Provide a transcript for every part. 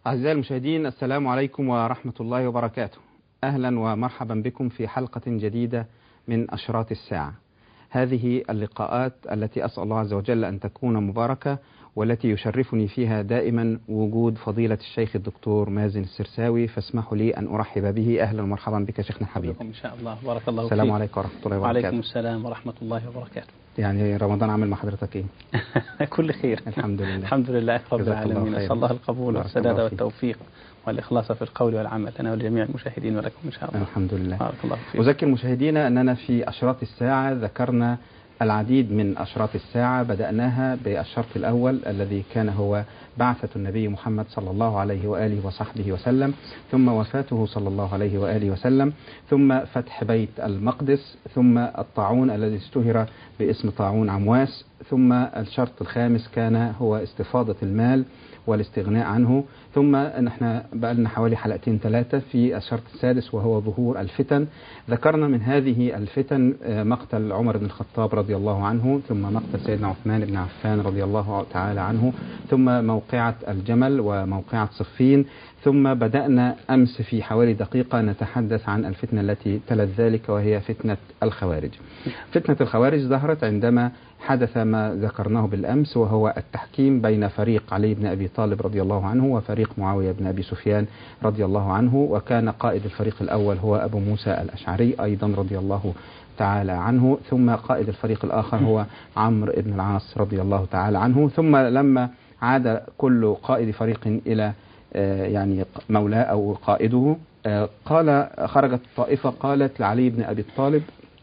أعزائي المشاهدين، السلام عليكم ورحمة الله وبركاته. أهلا ومرحبا بكم في حلقة جديدة من أشراط الساعة. هذه اللقاءات التي أسأل الله عز وجل أن تكون مباركة، والتي يشرفني فيها دائما وجود فضيلة الشيخ الدكتور مازن السرساوي، فاسمحوا لي أن أرحب به. أهلا ومرحبا بك شيخنا الحبيب. إن شاء الله. بارك الله فيك. السلام عليكم ورحمة الله وبركاته. وعليكم السلام ورحمة الله وبركاته. يعني رمضان عامل مع حضرتك إيه؟ كل خير الحمد لله. الحمد لله رب العالمين. أسأل الله القبول والسداد والتوفيق والإخلاص في القول والعمل لنا ولجميع المشاهدين ولكم إن شاء الله. الحمد لله. بارك الله فيك. أذكر مشاهدينا أننا في أشراط الساعة ذكرنا العديد من أشراط الساعة. بدأناها بالشرط الأول الذي كان هو بعثة النبي محمد صلى الله عليه وآله وصحبه وسلم، ثم وفاته صلى الله عليه وآله وسلم، ثم فتح بيت المقدس، ثم الطاعون الذي اشتهر باسم طاعون عمواس، ثم الشرط الخامس كان هو استفاضة المال والاستغناء عنه، ثم نحن بقالنا حوالي حلقتين ثلاثة في الشرط السادس وهو ظهور الفتن. ذكرنا من هذه الفتن مقتل عمر بن الخطاب رضي الله عنه، ثم مقتل سيدنا عثمان بن عفان رضي الله تعالى عنه، ثم موقعة الجمل وموقعة صفين، ثم بدأنا أمس في حوالي دقيقة نتحدث عن الفتنة التي تلت ذلك، وهي فتنة الخوارج. فتنة الخوارج ظهرت عندما حدث ما ذكرناه بالأمس، وهو التحكيم بين فريق علي بن أبي طالب رضي الله عنه وفريق معاوية بن أبي سفيان رضي الله عنه، وكان قائد الفريق الأول هو أبو موسى الأشعري أيضا رضي الله تعالى عنه، ثم قائد الفريق الآخر هو عمرو بن العاص رضي الله تعالى عنه. ثم لما عاد كل قائد فريق إلى يعني مولاه أو قائده، خرجت طائفة قالت لعلي بن أبي طالب: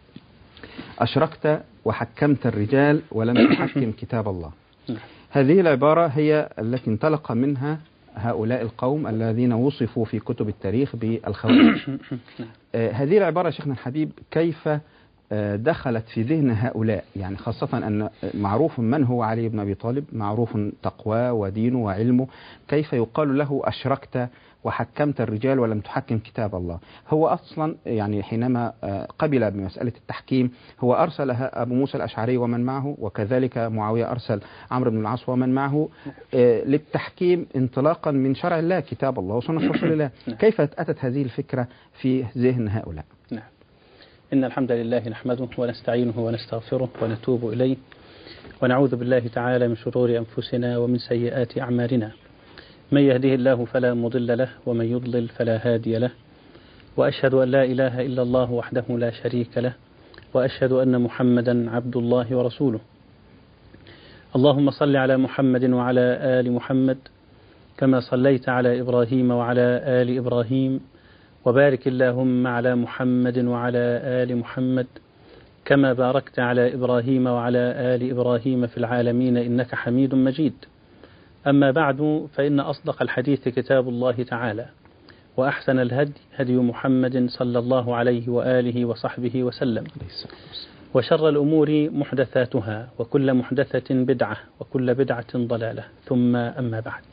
أشركت وحكمت الرجال ولم تحكم كتاب الله. هذه العبارة هي التي انطلق منها هؤلاء القوم الذين وصفوا في كتب التاريخ بالخوارج. هذه العبارة شيخنا الحبيب كيف دخلت في ذهن هؤلاء؟ يعني خاصة أن معروف من هو علي بن أبي طالب، معروف تقواه ودينه وعلمه، كيف يقال له أشركت وحكمت الرجال ولم تحكم كتاب الله؟ هو أصلا يعني حينما قبل بمسألة التحكيم هو أرسل أبو موسى الأشعري ومن معه، وكذلك معاوية أرسل عمرو بن العاص ومن معه للتحكيم انطلاقا من شرع الله كتاب الله وسنة رسول الله. كيف أتت هذه الفكرة في ذهن هؤلاء؟ نعم. إن الحمد لله نحمده ونستعينه ونستغفره ونتوب إليه، ونعوذ بالله تعالى من شرور أنفسنا ومن سيئات أعمالنا. من يهده الله فلا مضل له ومن يضلل فلا هادي له، وأشهد أن لا إله إلا الله وحده لا شريك له، وأشهد أن محمدا عبد الله ورسوله. اللهم صل على محمد وعلى آل محمد كما صليت على إبراهيم وعلى آل إبراهيم، وبارك اللهم على محمد وعلى آل محمد كما باركت على إبراهيم وعلى آل إبراهيم في العالمين إنك حميد مجيد. أما بعد، فإن أصدق الحديث كتاب الله تعالى، وأحسن الهدي هدي محمد صلى الله عليه وآله وصحبه وسلم، وشر الأمور محدثاتها، وكل محدثة بدعة، وكل بدعة ضلالة، ثم أما بعد.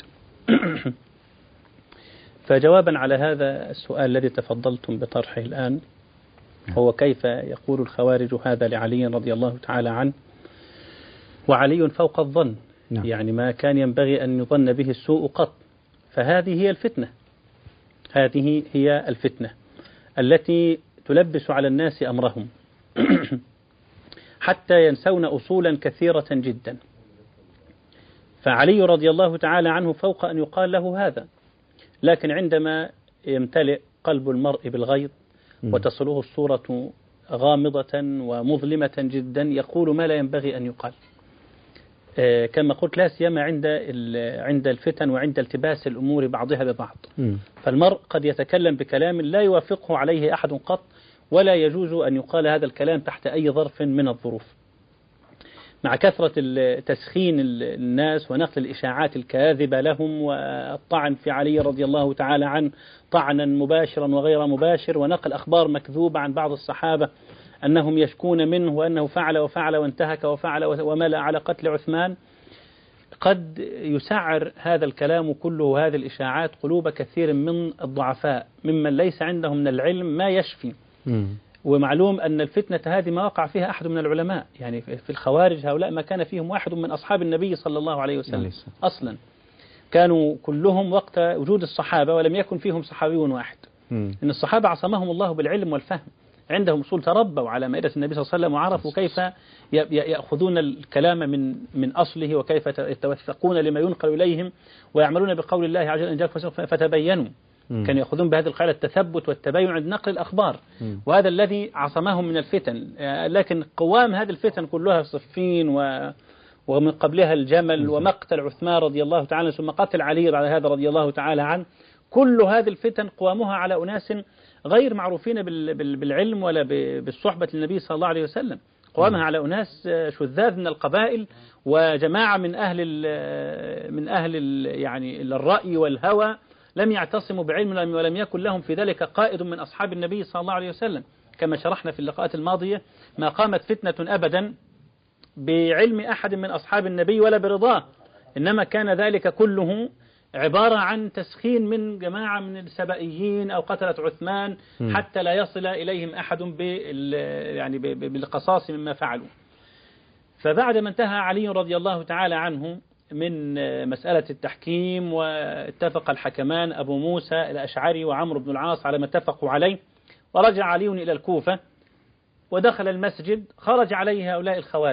فجوابا على هذا السؤال الذي تفضلتم بطرحه الآن، هو كيف يقول الخوارج هذا لعلي رضي الله تعالى عنه وعلي فوق الظن، يعني ما كان ينبغي أن يظن به السوء قط. فهذه هي الفتنة، هذه هي الفتنة التي تلبس على الناس أمرهم حتى ينسون أصولا كثيرة جدا. فعلي رضي الله تعالى عنه فوق أن يقال له هذا، لكن عندما يمتلئ قلب المرء بالغيظ وتصله الصورة غامضة ومظلمة جدا يقول ما لا ينبغي أن يقال، كما قلت لا سيما عند الفتن وعند التباس الأمور بعضها ببعض. فالمرء قد يتكلم بكلام لا يوافقه عليه أحد قط، ولا يجوز أن يقال هذا الكلام تحت أي ظرف من الظروف. مع كثرة تسخين الناس ونقل الإشاعات الكاذبة لهم، والطعن في علي رضي الله تعالى عنه طعنا مباشرا وغير مباشر، ونقل أخبار مكذوبة عن بعض الصحابة أنهم يشكون منه وأنه فعل وفعل وانتهك وفعل وملأ على قتل عثمان، قد يسعر هذا الكلام كله هذه الإشاعات قلوب كثير من الضعفاء ممن ليس عندهم من العلم ما يشفي. ومعلوم أن الفتنة هذه ما وقع فيها أحد من العلماء، يعني في الخوارج هؤلاء ما كان فيهم واحد من أصحاب النبي صلى الله عليه وسلم أصلا. كانوا كلهم وقت وجود الصحابة ولم يكن فيهم صحابي واحد. إن الصحابة عصمهم الله بالعلم والفهم، عندهم أصول، تربوا على مائدة النبي صلى الله عليه وسلم وعرفوا كيف يأخذون الكلام من أصله، وكيف يتوثقون لما ينقل إليهم، ويعملون بقول الله عز وجل إن جاءكم فاسق فتبينوا. كانوا يأخذون بهذه القاعدة التثبت والتبين عند نقل الأخبار، وهذا الذي عصمهم من الفتن. لكن قوام هذه الفتن كلها صفين ومن قبلها الجمل ومقتل عثمان رضي الله تعالى ثم قتل علي على هذا رضي الله تعالى عنه، كل هذه الفتن قوامها على أناس غير معروفين بالعلم ولا بالصحبة للنبي صلى الله عليه وسلم، قوامها على أناس شذاذ من القبائل وجماعة من أهل يعني الرأي والهوى، لم يعتصموا بعلم ولم يكن لهم في ذلك قائد من أصحاب النبي صلى الله عليه وسلم. كما شرحنا في اللقاءات الماضية ما قامت فتنة أبدا بعلم أحد من أصحاب النبي ولا برضاه، إنما كان ذلك كله عبارة عن تسخين من جماعة من السبائيين أو قتلة عثمان حتى لا يصل إليهم أحد يعني بالقصاص مما فعلوا. فبعد ما انتهى علي رضي الله تعالى عنه من مسألة التحكيم، واتفق الحكمان أبو موسى الأشعري وعمرو بن العاص على ما اتفقوا عليه، ورجع علي إلى الكوفة ودخل المسجد، خرج عليه هؤلاء الخوارج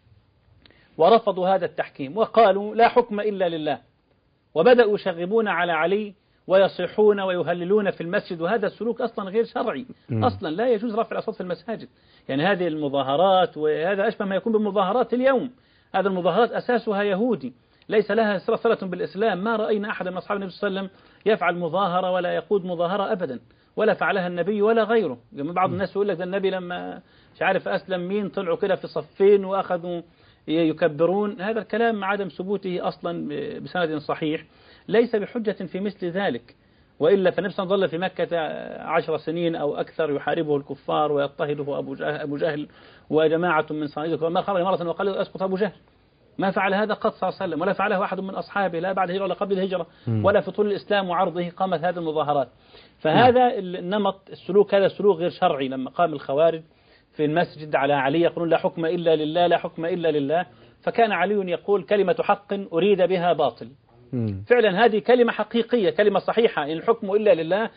ورفضوا هذا التحكيم وقالوا لا حكم إلا لله، وبدأوا يشغبون على علي ويصيحون ويهللون في المسجد، وهذا السلوك أصلا غير شرعي، أصلا لا يجوز رفع الأصوات في المساجد. يعني هذه المظاهرات، وهذا أشبه ما يكون بمظاهرات اليوم، هذا المظاهرات أساسها يهودي ليس لها صلة بالإسلام. ما رأينا أحد من أصحاب النبي صلى الله عليه وسلم يفعل مظاهرة ولا يقود مظاهرة أبدا، ولا فعلها النبي ولا غيره. بعض الناس يقول لك النبي لما مش عارف أسلم مين طلعوا كده في صفين وأخذوا يكبرون. هذا الكلام مع عدم ثبوته أصلا بسند صحيح ليس بحجة في مثل ذلك، وإلا فالنبي صلى الله عليه وسلم ظل في مكة 10 سنين أو أكثر يحاربه الكفار ويضطهده أبو جهل وجماعة من صناديده، وما خرج مرة وقال أسقط أبو جهل، ما فعل هذا قط صلى الله عليه وسلم، ولا فعله أحد من أصحابه لا بعد الهجرة ولا قبل الهجرة ولا في طول الإسلام وعرضه قامت هذه المظاهرات. فهذا النمط السلوك هذا سلوك غير شرعي. لما قام الخوارج في المسجد على علي يقولون لا حكم إلا لله لا حكم إلا لله، فكان علي يقول كلمة حق أريد بها باطل. فعلا هذه كلمة حقيقية، كلمة صحيحة، إن الحكم إلا لله،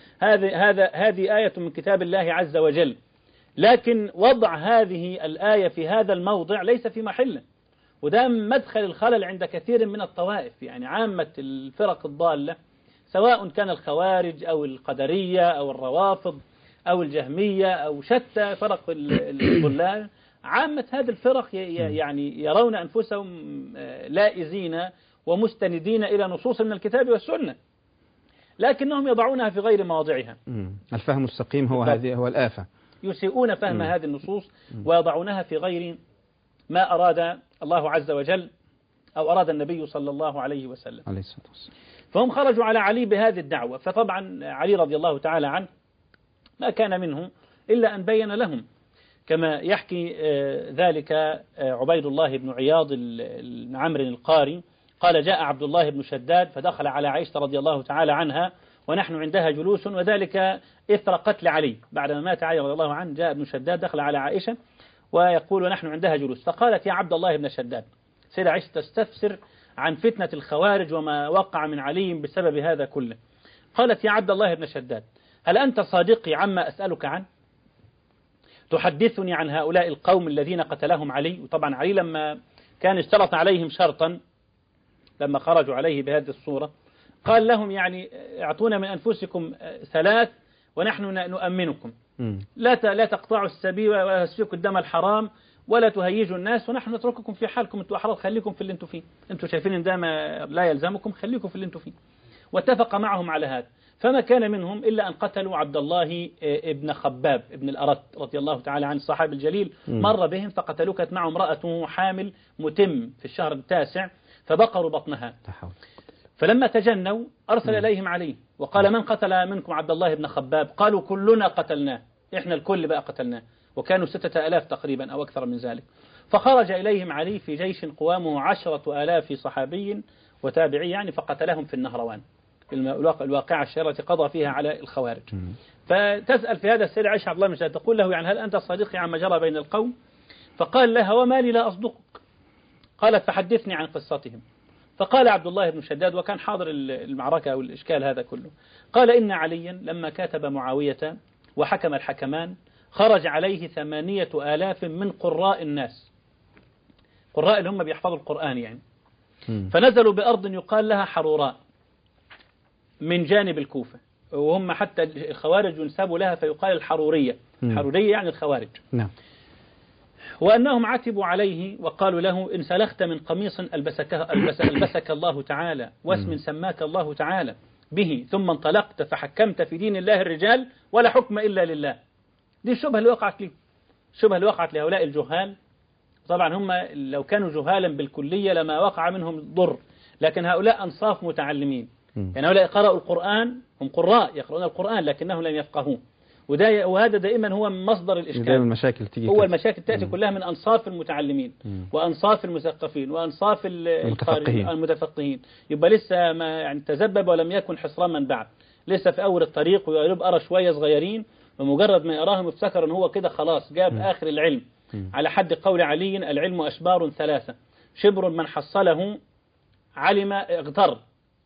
هذه آية من كتاب الله عز وجل، لكن وضع هذه الآية في هذا الموضع ليس في محله، وده مدخل الخلل عند كثير من الطوائف. يعني عامة الفرق الضالة سواء كان الخوارج أو القدرية أو الروافض أو الجهمية أو شتى فرق الضلال، عامة هذه الفرق يعني يرون أنفسهم لائزين ومستندين إلى نصوص من الكتاب والسنة، لكنهم يضعونها في غير مواضعها. الفهم السقيم هو الآفة. يسيئون فهم هذه النصوص ويضعونها في غير ما أراد الله عز وجل أو أراد النبي صلى الله عليه وسلم. فهم خرجوا على علي بهذه الدعوة، فطبعا علي رضي الله تعالى عنه ما كان منهم إلا أن بين لهم، كما يحكي ذلك عبيد الله بن عياض بن عمرو القاري قال جاء عبد الله بن شداد فدخل على عائشة رضي الله تعالى عنها ونحن عندها جلوس، وذلك إثر قتل علي. بعدما مات علي رضي الله عنه جاء ابن شداد دخل على عائشة ويقول ونحن عندها جلوس، فقالت يا عبد الله بن شداد، سيدة عائشة تستفسر عن فتنة الخوارج وما وقع من علي بسبب هذا كله. قالت يا عبد الله بن شداد هل أنت صادقي عما أسألك عنه؟ تحدثني عن هؤلاء القوم الذين قتلهم علي. وطبعا علي لما كان اشترط عليهم شرطا لما خرجوا عليه بهذه الصورة قال لهم يعني اعطونا من أنفسكم 3 ونحن نؤمنكم، لا تقطعوا السبيل ولا تسفكوا الدم الحرام ولا تهيجوا الناس ونحن نترككم في حالكم، انتوا أحرار خليكم في اللي انتوا فيه، انتوا شايفين ان ده لا يلزمكم خليكم في اللي انتوا فيه. واتفق معهم على هذا، فما كان منهم إلا أن قتلوا عبد الله ابن خباب ابن الأرت رضي الله تعالى عن الصحابي الجليل. مر بهم فقتلوه، كانت معه امرأته حامل متم في الشهر التاسع فبقروا بطنها. فلما تجنوا أرسل إليهم علي وقال من قتل منكم عبد الله بن خباب؟ قالوا كلنا قتلناه، إحنا الكل بقى قتلناه، وكانوا 6000 تقريبا أو أكثر من ذلك. فخرج إليهم علي في جيش قوامه 10,000 صحابي وتابعي يعني، فقتلهم في النهروان، الواقعة الشهيرة التي قضى فيها على الخوارج. فتسأل في هذا السيد عائشة عبد الله بن شداد تقول له يعني هل أنت صادق عما جرى بين القوم؟ فقال لها وما لي لا أصدقك. قالت فحدثني عن قصتهم. فقال عبد الله بن شداد وكان حاضر المعركة أو الإشكال هذا كله، قال إن عليا لما كاتب معاوية وحكم الحكمان خرج عليه 8,000 من قراء الناس، قراء اللي هم بيحفظوا القرآن يعني، فنزلوا بأرض يقال لها حروراء من جانب الكوفة، وهم حتى الخوارج ينسبوا لها فيقال الحرورية، الحرورية يعني الخوارج. نعم. وأنهم عتبوا عليه وقالوا له إن سلخت من قميص ألبسك الله تعالى واسم سماك الله تعالى به ثم انطلقت فحكمت في دين الله الرجال ولا حكم إلا لله. دي الشبهة اللي وقعت لي، الشبهة اللي وقعت لهؤلاء الجهال. طبعا هم لو كانوا جهالا بالكلية لما وقع منهم ضر، لكن هؤلاء أنصاف متعلمين، يعني هؤلاء قرأوا القرآن، هم قراء يقرؤون القرآن لكنهم لم يفقهوه، وهذا دائما هو مصدر الإشكال. دائما المشاكل تيجي هو المشاكل تأتي كلها من أنصاف المتعلمين وأنصاف المثقفين وأنصاف المتفقهين. يبقى لسه ما يعني تذبب ولم يكن حصراما بعد، لسه في أول الطريق ويبقى أرى شوية صغيرين، ومجرد ما يراهم يفتكر أن هو كده خلاص جاب آخر العلم. على حد قول علي العلم أشبار 3 شبر من حصله علم اغتر،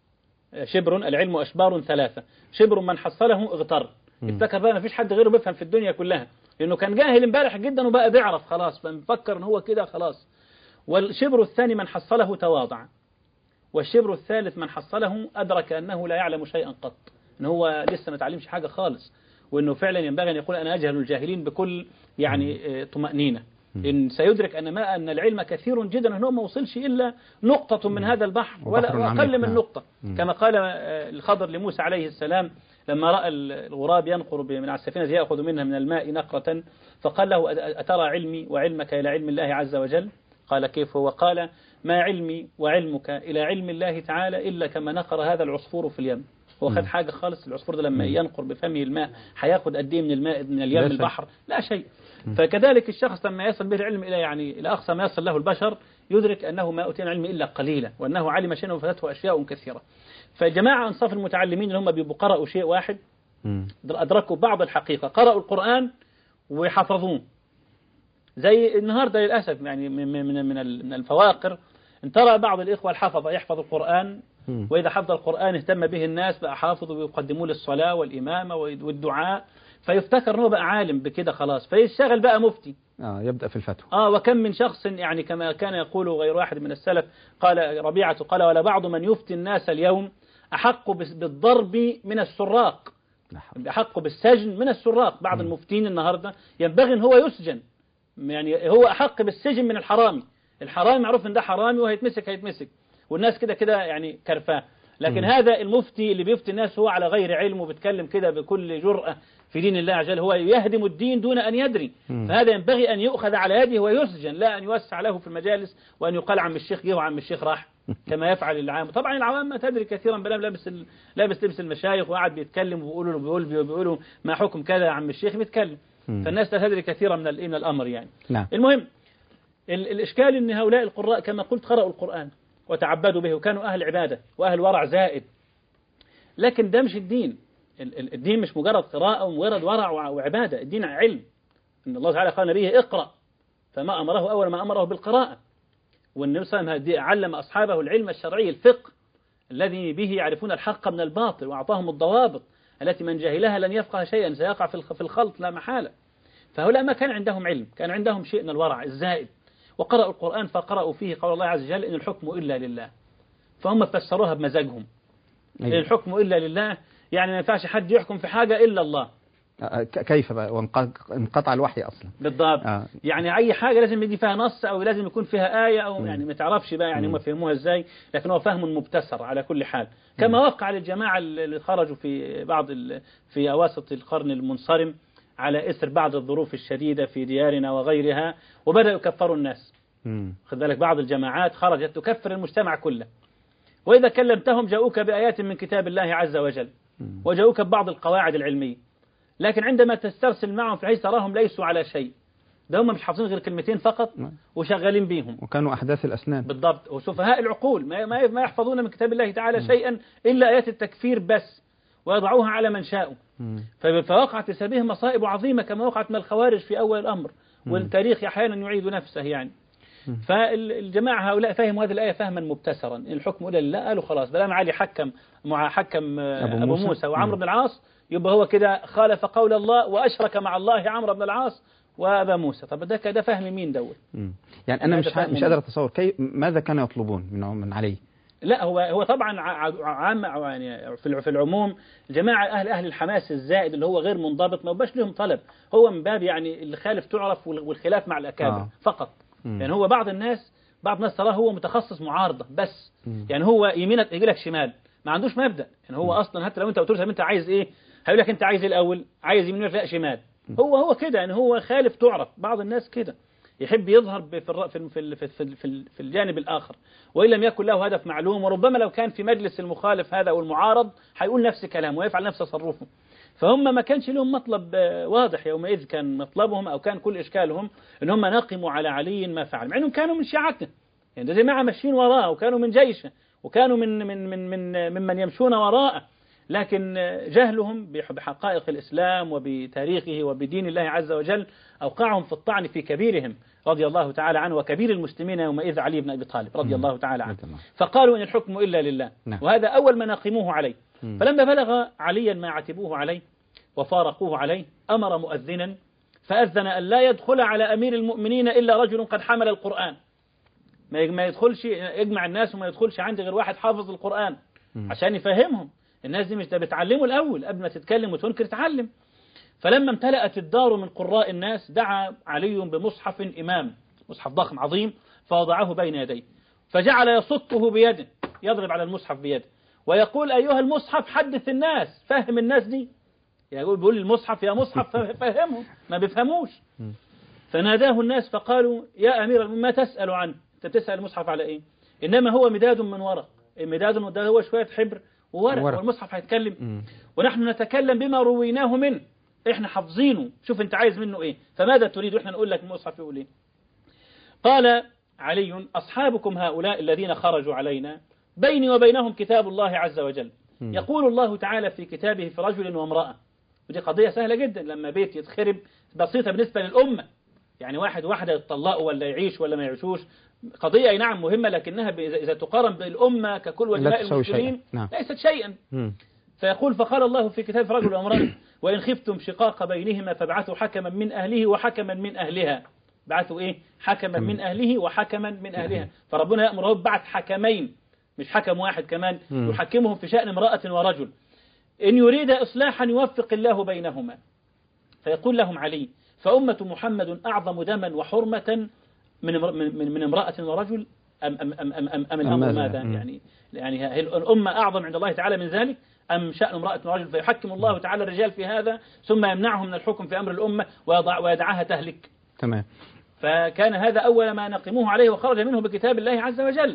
شبر العلم أشبار 3 شبر من حصله اغتر. افتكر بقى ما فيش حد غيره بيفهم في الدنيا كلها، لأنه كان جاهل امبارح جدا وبقى بيعرف خلاص، فمفكر ان هو كده خلاص. والشبر الثاني من حصله تواضع، والشبر الثالث من حصله أدرك أنه لا يعلم شيئا قط، ان هو لسه ما تعلمش حاجة خالص، وأنه فعلا ينبغي أن يقول أنا أجهل الجاهلين بكل يعني طمأنينة، إن سيدرك أن العلم كثير جدا، أنه ما وصلش إلا نقطة من هذا البحر ولا أقل من نقطة، كما قال الخضر لموسى عليه السلام لما رأى الغراب ينقر من على السفينة يأخذ منها من الماء نقرة، فقال له أترى علمي وعلمك إلى علم الله عز وجل؟ قال كيف هو؟ قال ما علمي وعلمك إلى علم الله تعالى إلا كما نقر هذا العصفور في اليم. هو خد حاجة خالص؟ العصفور ده لما ينقر بفمه الماء هياخد قد ايه من الماء من اليم البحر؟ لا شيء. فكذلك الشخص لما يصل به العلم إلى يعني إلى أقصى ما يصل له البشر يدرك أنه ما أوتي العلم إلا قليلا، وأنه علم شيئا وفاتته أشياء كثيرة. فجماعة أنصاف المتعلمين اللي هم بيبقوا قرأوا شيء واحد أدركوا بعض الحقيقة، قرأوا القرآن وحفظوه. زي النهاردة للأسف يعني من الفواقر ان ترى بعض الإخوة الحفظة يحفظ القرآن، وإذا حفظ القرآن اهتم به الناس بقى حافظ ويقدموه للصلاة والإمامة والدعاء، فيفتكر أنه بقى عالم بكده خلاص، فيشتغل بقى مفتي. يبدأ في الفتوى. وكم من شخص يعني كما كان يقول غير واحد من السلف، قال ربيعة قال ولا بعض من يفتي الناس اليوم أحق بالضرب من السراق، أحق بالسجن من السراق. بعض المفتين النهاردة ينبغي أن هو يسجن، يعني هو أحق بالسجن من الحرامي. الحرامي معروف أن ده حرامي وهيتمسك والناس كده كده يعني كرفاه، لكن هذا المفتي اللي بيفتي الناس هو على غير علم وبيتكلم كده بكل جرأة في دين الله عز وجل، هو يهدم الدين دون أن يدري. فهذا ينبغي أن يؤخذ على يده ويسجن، لا أن يوسع له في المجالس وأن يقال عم الشيخ جه وعم الشيخ راح كما يفعل العام. طبعا العوام ما تدري كثيرا، بلا لابس لبس المشايخ وقعد بيتكلم وبيقولوا ما حكم كذا عم الشيخ بيتكلم، فالناس لا تدري كثيرا من الأمر يعني. المهم الإشكال أن هؤلاء القراء كما قلت قرأوا القرآن وتعبدوا به وكانوا أهل عبادة وأهل ورع زائد، لكن ده مش الدين. الدين مش مجرد قراءة ومجرد ورع وعبادة، الدين علم. إن الله تعالى قال نبيه اقرأ، فما أمره أول ما أمره بالقراءة. والنبي صلى الله عليه وسلم علم أصحابه العلم الشرعي الفقه الذي به يعرفون الحق من الباطل، وأعطاهم الضوابط التي من جاهلها لن يفقه شيئا، سيقع في الخلط لا محالة. فهؤلاء ما كان عندهم علم، كان عندهم شيء من الورع الزائد، وقرأوا القرآن فقرأوا فيه قول الله عز وجل إن الحكم إلا لله، فهم فسروها بمزاجهم. إن الحكم إلا لله يعني ما ينفعش حد يحكم في حاجة إلا الله. كيف بقى وانقطع الوحي أصلا؟ بالضبط. يعني أي حاجة لازم يجي فيها نص أو لازم يكون فيها آية أو يعني ما تعرفش بقى يعني هم فهموها إزاي، لكن هو فهم مبتسر على كل حال، كما وقع للجماعة اللي خرجوا في في أواسط القرن المنصرم على إثر بعض الظروف الشديدة في ديارنا وغيرها، وبدأوا يكفروا الناس. خذ بالك بعض الجماعات خرجت تكفر المجتمع كله، وإذا كلمتهم جاءوك بآيات من كتاب الله عز وجل وجاءوك ببعض القواعد العلمية، لكن عندما تسترسل معهم في حيث تراهم ليسوا على شيء، ده هم مش حافظين غير كلمتين فقط وشغالين بيهم، وكانوا أحداث الأسنان. بالضبط، وسفهاء العقول ما يحفظون من كتاب الله تعالى شيئا إلا آيات التكفير بس، ويضعوها على من شاءوا. فوقعت بسببهم مصائب عظيمة كما وقعت من الخوارج في أول الأمر، والتاريخ أحيانا يعيد نفسه يعني. فالجماعة هؤلاء فهموا هذه الآية فهما مبتسرا، إن الحكم إلا لله، قالوا خلاص بلام علي حكم أبو موسى وعمرو بن العاص، يبقى هو كده خالف قول الله وأشرك مع الله عمرو بن العاص وأبا موسى. طب ده فهم مين دوت؟ يعني أنا مش قادر أتصور ماذا كانوا يطلبون من علي. لا هو طبعا عام يعني في العموم جماعة أهل الحماس الزائد اللي هو غير منضبط ما بقاش لهم طلب، هو من باب يعني الخالف تعرف والخلاف مع الأكابر فقط. يعني هو بعض الناس تراه هو متخصص معارضة بس، يعني هو يمينك يجي لك شمال، ما عندوش مبدأ. يعني هو أصلا حتى لو أنت قلت له أنت عايز إيه هيقول لك أنت عايز إيه الأول، عايز يمين ولا شمال. هو كده، يعني هو خالف تعرف. بعض الناس كده يحب يظهر في الجانب الآخر وإن لم يكن له هدف معلوم، وربما لو كان في مجلس المخالف هذا أو المعارض هيقول نفس كلامه ويفعل نفس تصرفه. فهم ما كانش لهم مطلب واضح يومئذ، كان مطلبهم أو كان كل إشكالهم إن هم نقموا على علي ما فعل، مع إنهم كانوا من شيعته، يعني ده جماعة ماشيين وراءه وكانوا من جيشه وكانوا ممن يمشون وراءه، لكن جهلهم بحقائق الإسلام وبتاريخه وبدين الله عز وجل أوقعهم في الطعن في كبيرهم رضي الله تعالى عنه، وكبير المسلمين يومئذ علي بن أبي طالب رضي الله تعالى عنه. فقالوا إن الحكم إلا لله، وهذا أول ما ناقموه عليه. فلما بلغ عليا ما عتبوه عليه وفارقوه عليه أمر مؤذنا فأذن أن لا يدخل على أمير المؤمنين إلا رجل قد حمل القرآن، ما يدخلش يجمع الناس وما يدخلش عندي غير واحد حافظ القرآن عشان يفهمهم. الناس دي مش ده بتعلموا الأول قبل ما تتكلم وتنكر تعلم. فلما امتلأت الدار من قراء الناس دعا علي بمصحف إمام، مصحف ضخم عظيم، فوضعه بين يديه فجعل يصته بيده، يضرب على المصحف بيده ويقول أيها المصحف حدث الناس، فهم الناس دي. بيقول المصحف يا مصحف فهمهم، ما بيفهموش. فناداه الناس فقالوا يا أمير ما تسأل عنه، أنت بتسأل المصحف على إيه؟ إنما هو مداد من ورق، المداد ده هو شوية حبر وورق، والمصحف هيتكلم ونحن نتكلم بما رويناه منه، إحنا حافظينه، شوف أنت عايز منه إيه، فماذا تريد وإحنا نقول لك المصحف يقول إيه. قال علي أصحابكم هؤلاء الذين خرجوا علينا بيني وبينهم كتاب الله عز وجل، يقول الله تعالى في كتابه في رجل وامرأة. ودي قضية سهلة جدا، لما بيت يتخرب بسيطة بالنسبة للأمة، يعني واحد واحدة يتطلقوا ولا يعيش ولا ما يعيشوش، قضية أي نعم مهمة، لكنها إذا تقارن بالأمة ككل ودماء المسلمين ليست شيئا. فيقول فقال الله في كتاب في رجل وامرأة وإن خفتم شقاق بينهما فابعثوا حكما من أهله وحكما من أهلها. بعثوا إيه؟ حكما من أهله وحكما من أهلها. فربنا يأمره ببعث حكمين مش حكم واحد كمان، يحكمهم في شأن امرأة ورجل، إن يريد إصلاحا يوفق الله بينهما. فيقول لهم علي فأمة محمد أعظم دما وحرمة من امرأة ورجل أم الأمر ماذا؟ يعني الأمة أعظم عند الله تعالى من ذلك أم شأن امرأة ورجل؟ فيحكم الله تعالى الرجال في هذا ثم يمنعهم من الحكم في أمر الأمة ويدعها تهلك. تمام. فكان هذا أول ما نقموه عليه وخرج منه بكتاب الله عز وجل.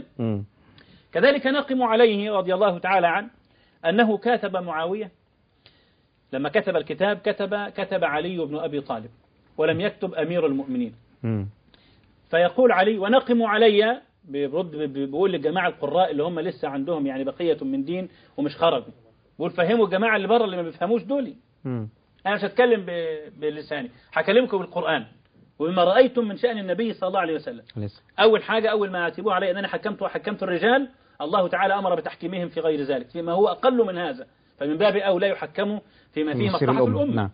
كذلك نقم عليه رضي الله تعالى عنه أنه كاتب معاوية، لما كتب الكتاب كتب علي بن أبي طالب ولم يكتب أمير المؤمنين. فيقول علي ونقم علي، بيقول للجماعة القراء اللي هم لسه عندهم يعني بقية من دين ومش خرجوا، بيقول فهموا الجماعة اللي بره اللي ما بيفهموش دول. أنا مش هتكلم بلساني، هكلمكم بالقرآن وبما رأيتم من شأن النبي صلى الله عليه وسلم. أول حاجة أول ما أتبوه علي أن أنا حكمت الرجال، الله تعالى أمر بتحكيمهم في غير ذلك فيما هو أقل من هذا، فمن باب أولى يحكموا فيما فيه مصلحة الأمة.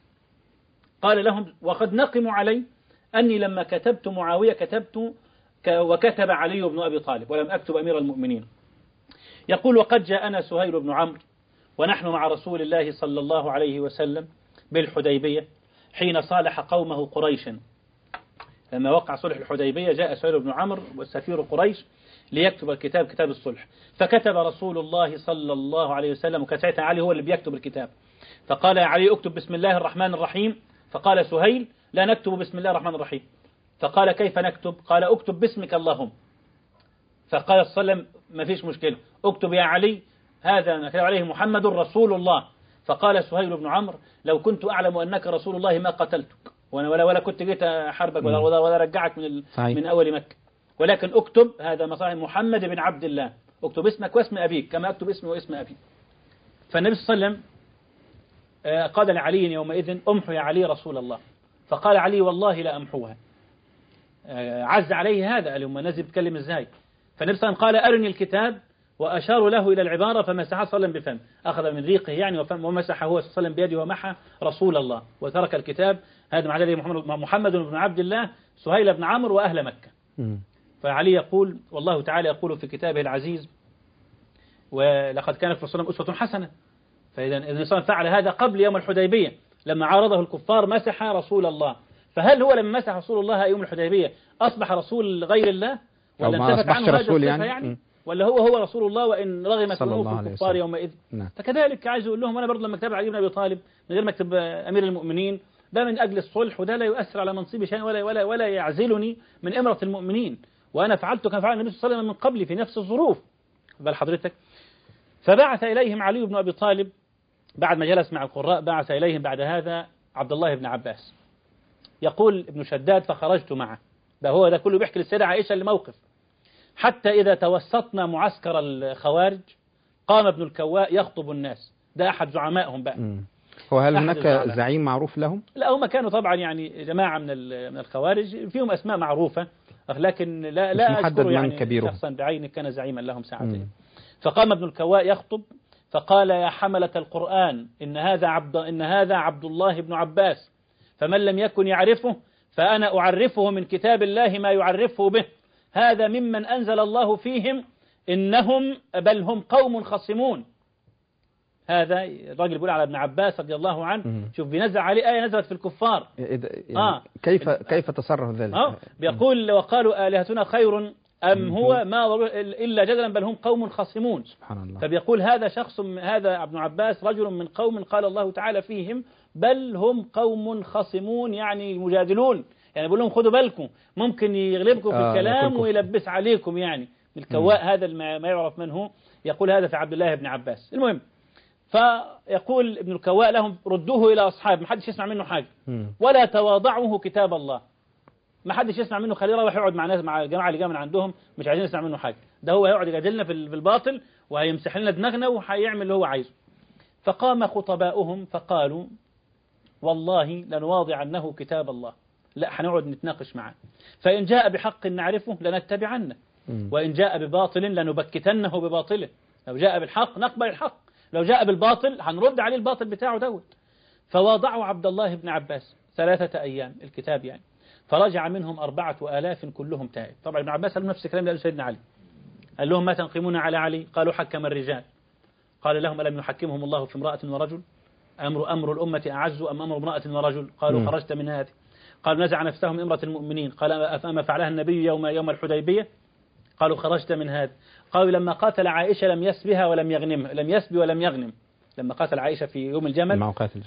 قال لهم وقد نقم علي أني لما كتبت معاوية كتبت وكتب علي بن أبي طالب ولم أكتب أمير المؤمنين. يقول وقد جاءنا سهيل بن عمرو ونحن مع رسول الله صلى الله عليه وسلم بالحديبية حين صالح قومه قريشا. لما وقع صلح الحديبية جاء سهيل بن عمرو وسفير قريش ليكتب الكتاب، كتاب الصلح، فكتب رسول الله صلى الله عليه وسلم، وكان ساعتها علي هو اللي بيكتب الكتاب، فقال يا علي اكتب بسم الله الرحمن الرحيم، فقال سهيل لا نكتب بسم الله الرحمن الرحيم. فقال كيف نكتب؟ قال اكتب باسمك اللهم. فقال صلى الله عليه وسلم ما فيش مشكلة، اكتب يا علي هذا كتب عليه محمد رسول الله. فقال سهيل بن عمرو لو كنت أعلم أنك رسول الله ما قتلتك ولا كنت جيت أحاربك ولا رجعك من أول مكة، ولكن اكتب هذا مصاحب محمد بن عبد الله، اكتب اسمك واسم أبيك كما اكتب اسمي واسم أبي. فالنبي صلى الله عليه وسلم قال لعلي يومئذ امحو يا علي رسول الله، فقال علي والله لا أمحوها. عز عليه هذا، قال لهم نازل بيتكلم ازاي؟ فالنبي صلى الله عليه وسلم قال أرني الكتاب، وأشاروا له إلى العبارة فمسحها صلى الله عليه وسلم بفم، أخذ من ريقه يعني وفم، ومسح هو صلى الله عليه وسلم بيده ومحى رسول الله وترك الكتاب. هذا مع ذلك محمد بن عبد الله، سهيل بن عمرو، وأهل مكة. فعلي يقول والله تعالى يقول في كتابه العزيز ولقد كان في رسول الله أسوة حسنة. فإذا النبي صلى الله عليه وسلم فعل هذا قبل يوم الحديبية لما عارضه الكفار مسح رسول الله. فهل هو لما مسح رسول الله يوم الحديبية أصبح رسول غير الله ولا انتفت عنه هذا الصفة يعني ولا هو رسول الله وإن رغمت أنوف الكفار يومئذ؟ فكذلك عايز أقول لهم أنا برضه لما كتب علي بن أبي طالب من غير ما اكتب أمير المؤمنين ده من أجل الصلح، وده لا يؤثر على منصبي شيئا ولا يعزلني من إمرة المؤمنين، وأنا فعلت كما فعل النبي صلى الله عليه وسلم من قبلي في نفس الظروف. بل حضرتك فبعث إليهم علي بن أبي طالب بعد ما جلس مع القراء، بعث إليهم بعد هذا عبد الله بن عباس. يقول ابن شداد فخرجت معه، ده هو ده كله بيحكي للسيدة عائشة الموقف. حتى إذا توسطنا معسكر الخوارج قام ابن الكواء يخطب الناس، ده أحد زعمائهم بقى. وهل هناك زعيم معروف لهم؟ لا هم كانوا طبعا يعني جماعة من الخوارج فيهم أسماء معروفة، لكن لا أذكر يعني شخصا بعينه كان زعيما لهم ساعتين. فقام ابن الكواء يخطب فقال يا حملة القرآن إن هذا عبد الله بن عباس، فمن لم يكن يعرفه فأنا أعرفه من كتاب الله ما يعرفه به، هذا ممن أنزل الله فيهم إنهم بل هم قوم خصمون. هذا الراجل بيقول على ابن عباس رضي الله عنه، شوف بينزل عليه آية نزلت في الكفار. يعني كيف تصرف ذلك؟ بيقول وقالوا آلهتنا خير أم هو ما إلا جدلا بل هم قوم خصمون. سبحان الله. فبيقول هذا ابن عباس رجل من قوم قال الله تعالى فيهم بل هم قوم خصمون، يعني مجادلون، يعني بيقول لهم خدوا بالكم ممكن يغلبكم في الكلام ويلبس عليكم يعني. الكواء هذا ما يعرف من هو، يقول هذا في عبد الله بن عباس. المهم فيقول ابن الكواء لهم ردوه إلى أصحاب، ما حدش يسمع منه حاجة ولا تواضعوه كتاب الله، ما حدش يسمع منه، خليه يروح يقعد مع ناس مع الجماعة اللي جاء من عندهم مش عايزين يسمع منه حاجة، ده هو هيقعد يجادلنا في الباطل وهيمسح لنا دماغنا وهيعمل اللي هو عايزه. فقام خطباؤهم فقالوا والله لنواضعنه كتاب الله، لا هنقعد نتناقش معاه، فإن جاء بحق نعرفه لنتبعنه، وإن جاء بباطل لنبكتنه بباطله. لو جاء بالحق نقبل الحق، لو جاء بالباطل هنرد عليه الباطل بتاعه دوت. فواضعوا عبد الله بن عباس 3 أيام الكتاب يعني، فرجع منهم 4000 كلهم تائب. طبعا ابن عباس قال نفس الكلام اللي قاله سيدنا علي، قال لهم ما تنقمون على علي؟ قالوا حكم الرجال. قال لهم ألم يحكمهم الله في امرأة ورجل؟ أمر الأمة أعز أم أمر امرأة ورجل؟ قالوا خرجت من هذه. قال نزع نفسهم امرأة المؤمنين. قال أفأما فعلها النبي يوم الحديبية؟ قالوا خرجت من هذا. قالوا لما قاتل عائشة لم يسبها ولم يغنمها، لم يسبي ولم يغنم، لما قاتل عائشة في يوم الجمل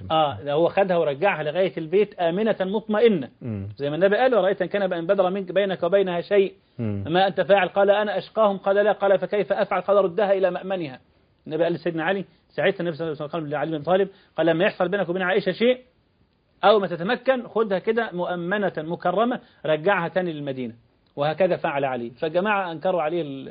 هو خدها ورجعها لغاية البيت آمنة مطمئنة زي ما النبي قال ورأيت أن كان بدر منك بينك وبينها شيء ما أنت فاعل؟ قال أنا أشقاهم. قال لا. قال فكيف أفعل؟ قال ردها إلى مأمنها. النبي قال لسيدنا علي ساعتها، النبي صلى الله عليه وسلم لعلي بن طالب قال لما يحصل بينك وبين عائشة شيء أو ما تتمكن خدها كده مؤمنة مكرمة رجعها تاني للمدينة. وهكذا فعل علي. فالجماعة أنكروا عليه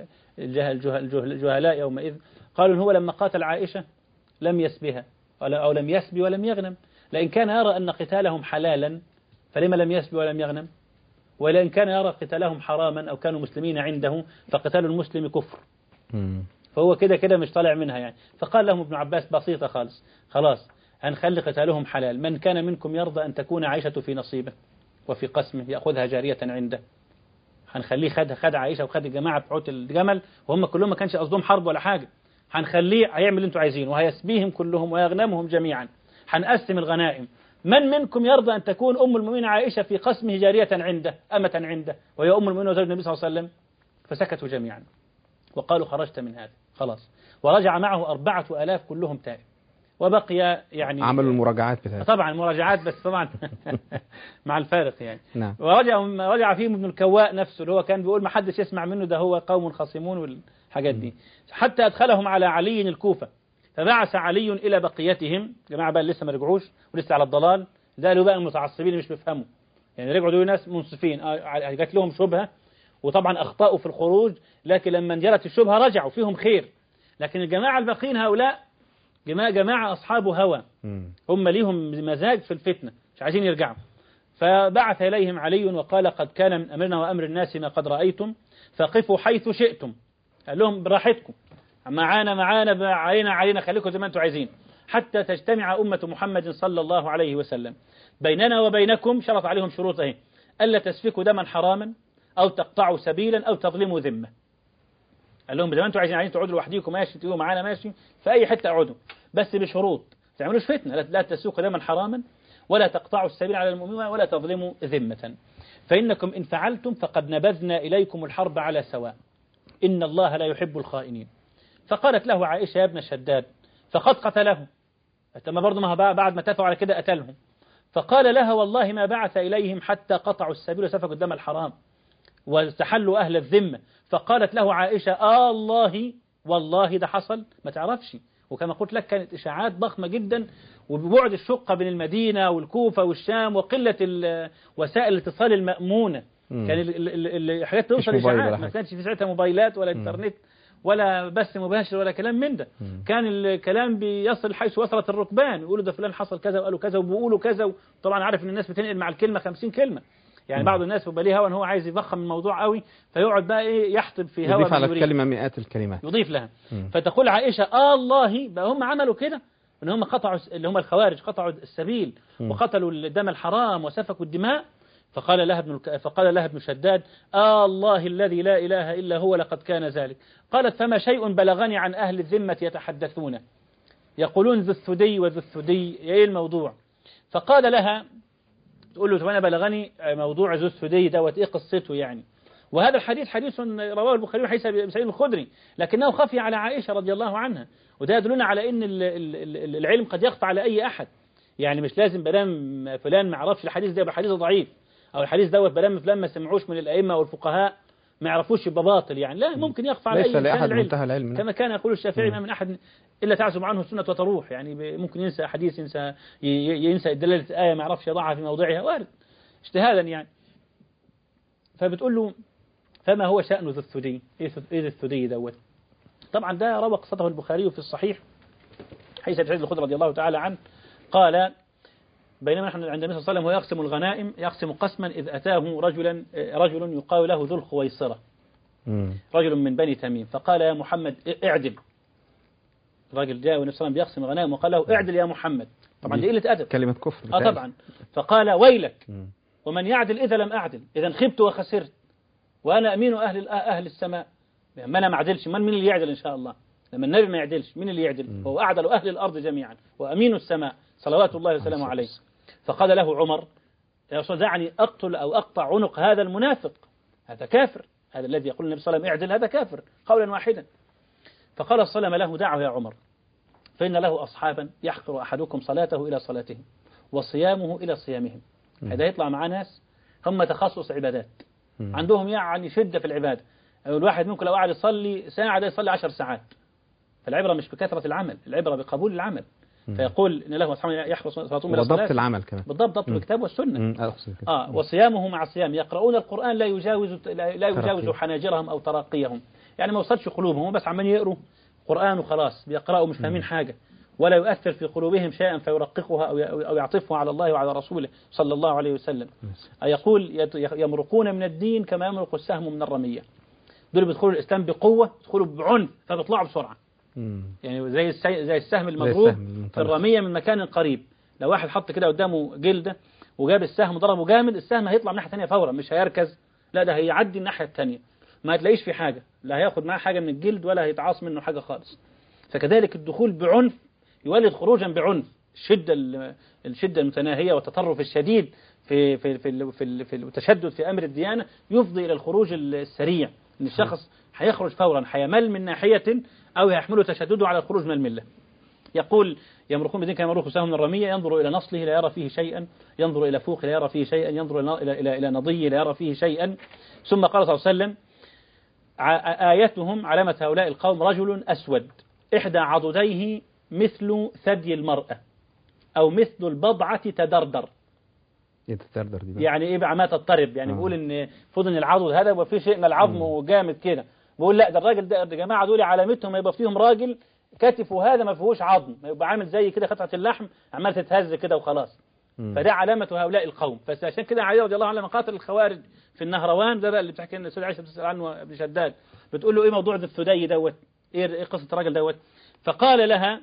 الجهلاء يومئذ، قالوا هو لما قاتل عائشة لم يسبها أو لم يسبي ولم يغنم، لأن كان يرى أن قتالهم حلالا فلما لم يسبي ولم يغنم، ولأن كان يرى قتالهم حراما أو كانوا مسلمين عنده فقتال المسلم كفر. فهو كده مش طالع منها يعني. فقال لهم ابن عباس بسيطة خلاص هنخلي قتالهم حلال، من كان منكم يرضى أن تكون عائشة في نصيبه وفي قسمه يأخذها جارية عنده. هنخليه خد عائشة وخد الجماعة بتوع الجمل وهم كلهم ما كانش قصدهم حرب ولا حاجة، هنخليه هيعمل اللي انتوا عايزينه وهيسبيهم كلهم ويغنمهم جميعا. هنقسم الغنائم، من منكم يرضى أن تكون أم المؤمنين عائشة في قسمه جارية عنده أمة عنده وهي أم المؤمنين وزوج النبي صلى الله عليه وسلم؟ فسكتوا جميعا وقالوا خرجت من هذا خلاص. ورجع معه 4000 كلهم تائب، وبقي يعني عملوا المراجعات بتاعتهم طبعا مراجعات بس طبعا مع الفارق يعني. نعم. ورجع فيهم ابن الكواء نفسه اللي هو كان بيقول ما حدش يسمع منه، ده هو قوم خصمون والحاجات دي. حتى أدخلهم على علي الكوفة، فبعث علي إلى بقيتهم جماعة بقى لسه ما رجعوش ولسه على الضلال، ده قالوا بقى المتعصبين اللي مش بيفهموا يعني، رجعوا دول ناس منصفين جات لهم شبهة وطبعا أخطأوا في الخروج، لكن لما انجلت الشبهة رجعوا فيهم خير. لكن الجماعة الباقين هؤلاء جماعة أصحاب هوى، هم ليهم مزاج في الفتنة مش عايزين يرجعوا. فبعث إليهم علي وقال قد كان من أمرنا وأمر الناس ما قد رأيتم فقفوا حيث شئتم. قال لهم براحتكم، معانا علينا خليكم زي ما أنتم عايزين حتى تجتمع أمة محمد صلى الله عليه وسلم. بيننا وبينكم شرط عليهم شروط اهي: ألا تسفكوا دما حراما أو تقطعوا سبيلا أو تظلموا ذمة. قال لهم زي ما أنتم عايزين تقعدوا لوحديكم ماشي، تيجوا معانا ماشي، في أي حتة اقعدوا، بس بشروط ما تعملوش فتنة، لا تسفكوا دما حراما ولا تقطعوا السبيل على المؤمنين ولا تظلموا ذمة، فإنكم إن فعلتم فقد نبذنا إليكم الحرب على سواء إن الله لا يحب الخائنين. فقالت له عائشة: يا ابن شداد فقد قتله. ثم برضه ما بعد ما اتفقوا على كده قتلهم. فقال لها: والله ما بعث إليهم حتى قطعوا السبيل وسفكوا الدم الحرام واستحلوا أهل الذمة. فقالت له عائشة: الله والله ده حصل، ما تعرفش. وكما قلت لك كانت إشاعات ضخمة جدا، وببعد الشقة بين المدينة والكوفة والشام وقلة وسائل الاتصال المأمونة، كان الحاجات توصل إشاعات، ما كانش في ساعتها موبايلات ولا انترنت ولا بث مباشر ولا كلام من ده. كان الكلام بيصل حيث وصلت الركبان، يقولوا ده فلان حصل كذا وقالوا كذا وبيقولوا كذا. طبعا عارف ان الناس بتنقل مع الكلمة 50 كلمة، يعني بعض الناس بيبقى ليه هوا ان هو عايز يضخم الموضوع قوي، فيقعد بقى ايه يحطب في هوا، يضيف على الكلمة مئات الكلمات، يضيف لها. فتقول عائشة: الله بقى هم عملوا كده، ان هم قطعوا، اللي هم الخوارج قطعوا السبيل وقتلوا الدم الحرام وسفكوا الدماء. فقال لها ابن شداد: الله الذي لا إله إلا هو لقد كان ذلك. قالت: فما شيء بلغني عن أهل الذمة يتحدثون يقولون ذو الثدي وذو الثدي، ايه الموضوع؟ فقال لها، تقول له: وانا بلغني موضوع ذو الثدي دوت، ايه قصته يعني؟ وهذا الحديث حديث رواه البخاري وحديث أبي سعيد الخدري، لكنه خفي على عائشة رضي الله عنها، وده يدلنا على ان العلم قد يخفى على اي احد. يعني مش لازم بلام فلان ما يعرفش الحديث ده يبقى حديث ضعيف، او الحديث دوت بلام فلان ما سمعوش من الائمه والفقهاء ما يعرفوش يبقى باطل. يعني لا، ممكن يخفى على اي انسان العلم، كما كان يقول الشافعي: ما من احد الا تعزم عنه السنه وتروح. يعني ممكن ينسى حديث، ينسى دلاله ايه ما يعرفش يضعها في موضعها، وارد اجتهادا يعني. فبتقول له: فما هو شأن ذو الثدي؟ ايه ذو الثدي دوت؟ طبعا ده روى قصته البخاري في الصحيح، حيث سعيد الخدري رضي الله تعالى عنه قال: بينما نحن عند النبي صلى الله عليه وسلم ويقسم الغنائم، يقسم قسما إذ أتاه رجل يقال له ذو الخويصرة، رجل من بني تميم، فقال: يا محمد اعدل. الراجل جاء والنبي صلى الله عليه وسلم بيقسم الغنائم وقال له: اعدل يا محمد. طبعا دي قلة أدب، كلمة كفر. طبعا. فقال: ويلك، ومن يعدل إذا لم أعدل؟ إذا خبت وخسرت، وأنا أمين أهل السماء. لما أنا ما أعدلش، مين اللي يعدل إن شاء الله؟ لما النبي ما يعدلش، مين اللي يعدل؟ هو أعدل أهل الأرض جميعا وأمين السماء صلوات الله وسلامه عليه. فقال له عمر: يا رسول الله، دعني أقتل أو أقطع عنق هذا المنافق، هذا كافر، هذا الذي يقول النبي صلى الله عليه وسلم اعدل، هذا كافر قولا واحدا. فقال صلى الله عليه وسلم له: دعه يا عمر، فإن له أصحابا يحقر أحدكم صلاته إلى صلاتهم وصيامه إلى صيامهم. هذا يطلع مع ناس هم تخصص عبادات، عندهم يعني شدة في العبادة. الواحد ممكن لو قاعد يصلي ساعة ده يصلي 10 ساعات. فالعبرة مش بكثرة العمل، العبرة بقبول العمل. فيقول إن له أصحاب يحفظ صلاتهم إلى صلاتهم، وضبط العمل كمان، بالضبط، ضبط الكتاب والسنة. وصيامه مع صيام، يقرؤون القرآن لا يجاوز حناجرهم أو تراقيهم، يعني ما وصلش قلوبهم، هم بس عمالين يقروا قرآن وخلاص، بيقرأوا مش فاهمين حاجة، ولا يؤثر في قلوبهم شيئا فيرققها أو يعطفها على الله وعلى رسوله صلى الله عليه وسلم. يقول: يمرقون من الدين كما يمرق السهم من الرمية. دول بيدخلوا الإسلام بقوة، يدخلوا بعنف، فبيطلعوا بسرعة. يعني زي السهم المضروب في الرمية من مكان قريب. لو واحد حط كده قدامه جلدة وجاب السهم وضربه جامد، السهم هيطلع من ناحية ثانية فورا، مش هيركز، لا ده هيعدي الناحية الثانية، ما هتلاقيش في حاجة، لا هياخد معاه حاجة من الجلد ولا هيتعاص منه حاجة خالص. فكذلك الدخول بعنف يولد خروجا بعنف. الشدة المتناهية والتطرف الشديد في التشدد في أمر الديانة يفضي إلى الخروج السريع، إن الشخص هيخرج فورا، هيمل من ناحية أو يحمله تشدده على الخروج من الملة. يقول: يمرقون بدين كما يمرق سهم من الرمية، ينظر إلى نصله لا يرى فيه شيئا، ينظر إلى فوقه لا يرى فيه شيئا، ينظر إلى نضيه لا يرى فيه شيئا. ثم قال صلى الله عليه وسلم: آيتهم علامة هؤلاء القوم رجل أسود إحدى عضديه مثل ثدي المرأة أو مثل البضعة تدردر. يتدردر دي بقى يعني إيه بقى؟ ما تضطرب، يعني بيقول إن فضل إن العضد هذا يبقى فيه شيء من العظم جامد كده. بقول لا، ده الراجل ده الجماعة دول علامتهم يبقى فيهم راجل كتفه هذا ما فيهوش عظم، ما يبقى عامل زي كده قطعة اللحم عمال تتهز كده وخلاص، فده علامة هؤلاء القوم. فعشان كده علي رضي الله عنه لما قاتل الخوارج في النهروان، ده بقى اللي بتحكي لنا السيدة عائشة بتسأل عنه ابن شداد، بتقول له ايه موضوع ذي الثدي دوت، ايه قصة الراجل دوت؟ فقال لها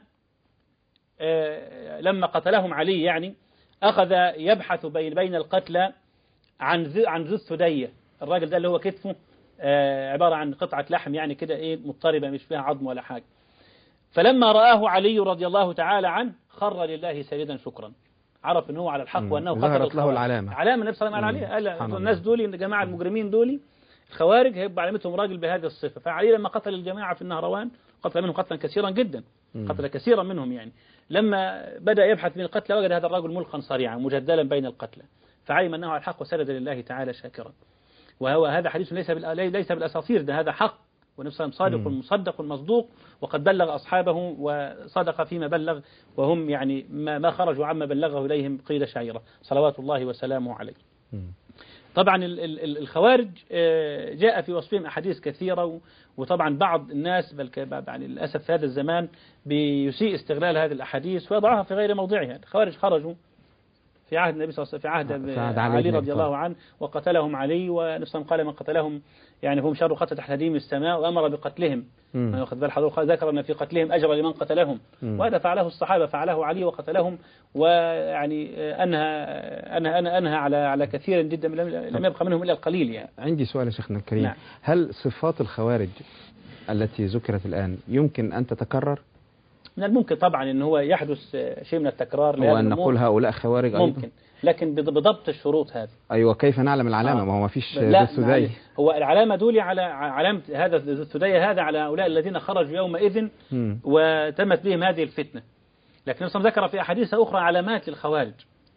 لما قتلهم علي يعني أخذ يبحث بين القتلى عن ذو الثدية، الراجل ده اللي هو كتفه عبارة عن قطعة لحم يعني كده ايه مضطربة مش فيها عظم ولا حاجة. فلما رآه علي رضي الله تعالى عنه خر لله ساجدا شكرا، عرف ان هو على الحق وانه قتل ظهرت له العلامة، علامة النبي صلى الله عليه وسلم قال الناس دول الجماعة المجرمين دول الخوارج هيبقى علامتهم راجل بهذه الصفة. فعلي لما قتل الجماعة في النهروان قتل منهم قتلا كثيرا جدا، قتل كثيرا منهم يعني، لما بدأ يبحث بين القتلى وجد هذا الرجل ملقا صريعا مجدلا بين القتلى، فعلم أنه على الحق وسجد لله تعالى شاكرا. وهو هذا حديث ليس بالأساطير، ده هذا حق، والنبي صلى الله عليه وسلم صادق مصدق مصدوق، وقد بلغ أصحابه وصدق فيما بلغ، وهم يعني ما خرجوا عما بلغه إليهم قيل شعيرة صلوات الله وسلامه عليه. طبعا الخوارج جاء في وصفهم أحاديث كثيرة، وطبعا بعض الناس بل يعني للأسف في هذا الزمان بيسيء استغلال هذه الأحاديث ويضعها في غير موضعها. الخوارج خرجوا في عهد النبي صلى الله عليه وسلم، في عهد علي رضي الله عنه، وقتلهم علي، ونفسهم قال من قتلهم يعني هم شر خطة تحت هديم السماء، وأمر بقتلهم. واخد بال حضرتك، ذكر أن في قتلهم أجر لمن قتلهم، وهذا فعله الصحابة، فعله علي وقتلهم، ويعني أنهى على كثير جدا لم يبقى منهم إلا القليل يعني. عندي سؤال يا شيخنا الكريم، نعم. هل صفات الخوارج التي ذكرت الآن يمكن أن تتكرر؟ من الممكن طبعا ان هو يحدث شيء من التكرار، وأن نقول هؤلاء خوارج أيضا ممكن، لكن بضبط الشروط هذه. أيوة، كيف نعلم العلامة؟ ما هو ما فيش ذو الثدي. هو العلامة دولي على علامة هذا ذو الثدي هذا على هؤلاء الذين خرجوا يومئذ وتمت بهم هذه الفتنة. لكن الرسول ذكر في أحاديث أخرى علامات للخوارج،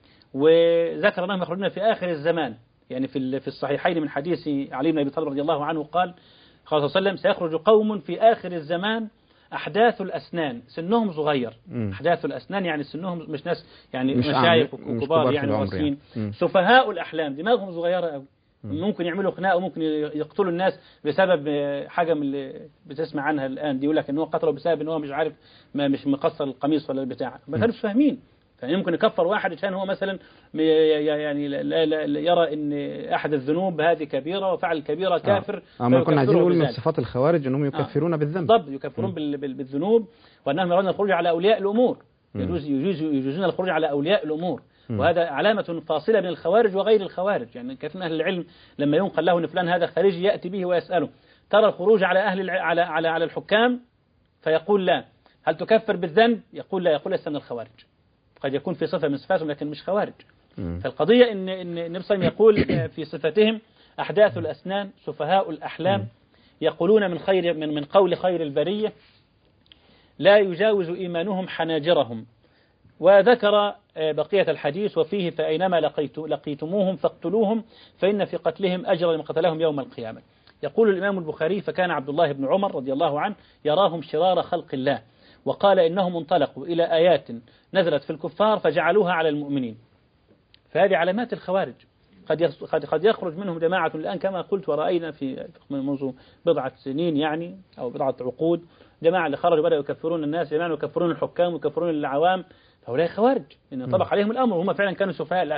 وذكر أنهم يخرجون في آخر الزمان، يعني في الصحيحين من حديث علي بن أبي طالب رضي الله عنه قال صلى الله عليه وسلم سيخرج قوم في آخر الزمان أحداث الأسنان سنهم صغير. أحداث الأسنان يعني سنهم مش ناس يعني مشايخ وكبار يعني وراسين، سفهاء الأحلام دماغهم صغيرة قوي، ممكن يعملوا خناقة وممكن يقتلوا الناس بسبب حاجة من اللي بتسمع عنها الآن دي، يقول لك إن هو قتله بسبب إن هو مش عارف مش مقصر القميص ولا البتاع، ما كانوش فاهمين. فيمكن يكفر واحد عشان هو مثلا يعني لا يرى ان احد الذنوب هذه كبيره وفعل كبيره كافر. ما كنا عايزين نقول من صفات الخوارج انهم يكفرون بالذنب. بالضبط، يكفرون بالذنوب، وانهم يرون الخروج على اولياء الامور، يجوزون الخروج على اولياء الامور، وهذا علامة فاصلة بين الخوارج وغير الخوارج. يعني كثير من أهل العلم لما ينقل له أن فلان هذا خارجي يأتي به ويسأله ترى الخروج على على الحكام؟ فيقول لا. هل تكفر بالذنب؟ يقول لا، يقول ليس من الخوارج، قد يكون في صفة من صفاتهم لكن مش خوارج. فالقضية إن النبي صلى الله عليه وسلم يقول في صفتهم أحداث الأسنان سفهاء الأحلام، يقولون من قول خير البرية لا يجاوز إيمانهم حناجرهم. وذكر بقية الحديث وفيه فأينما لقيتموهم فاقتلوهم فإن في قتلهم أجر لمن قتلهم يوم القيامة. يقول الإمام البخاري فكان عبد الله بن عمر رضي الله عنه يراهم شرار خلق الله، وقال إنهم انطلقوا إلى آيات نزلت في الكفار فجعلوها على المؤمنين. فهذه علامات الخوارج، قد يخرج منهم جماعة الآن كما قلت ورأينا في منذ بضعة سنين يعني أو بضعة عقود، جماعة اللي خرجوا بدأوا يكفرون الناس، جماعة يكفرون الحكام ويكفرون العوام، هؤلاء خوارج إن طبق عليهم الأمر، وهم فعلا كانوا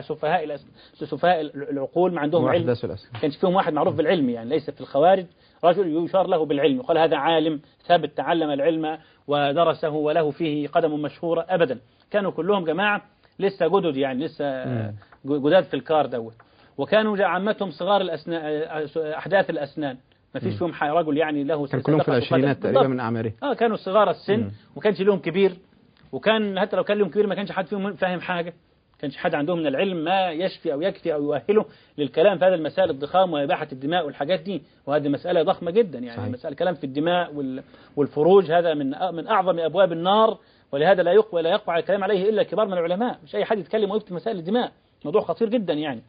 سفهاء العقول، ما عندهم علم، كانش فيهم واحد معروف بالعلم، يعني ليس في الخوارج رجل يشار له بالعلم يقال هذا عالم ثابت تعلم العلم ودرسه وله فيه قدم مشهورة، أبدا، كانوا كلهم جماعة لسه جدد، يعني لسه جداد في الكار دوت، وكانوا عامتهم صغار الأسنان، أحداث الأسنان، ما فيش فيهم رجل يعني له كان كلهم في العشرينات تقريبا من أعماره، كانوا صغار السن، وكانش لهم كبير، وكان حتى لو كان لهم كبير ما كانش حد فيهم فاهم حاجة، كانش حد عندهم من العلم ما يشفي أو يكفي أو يؤهله للكلام في هذه المسائل الضخام وإباحة الدماء والحاجات دي، وهذه مسألة ضخمة جدا يعني صحيح. مسألة كلام في الدماء والفروج هذا من أعظم أبواب النار، ولهذا لا يقع الكلام عليه إلا كبار من العلماء، مش أي حد يتكلم ويفتي مسائل الدماء، موضوع خطير جدا يعني.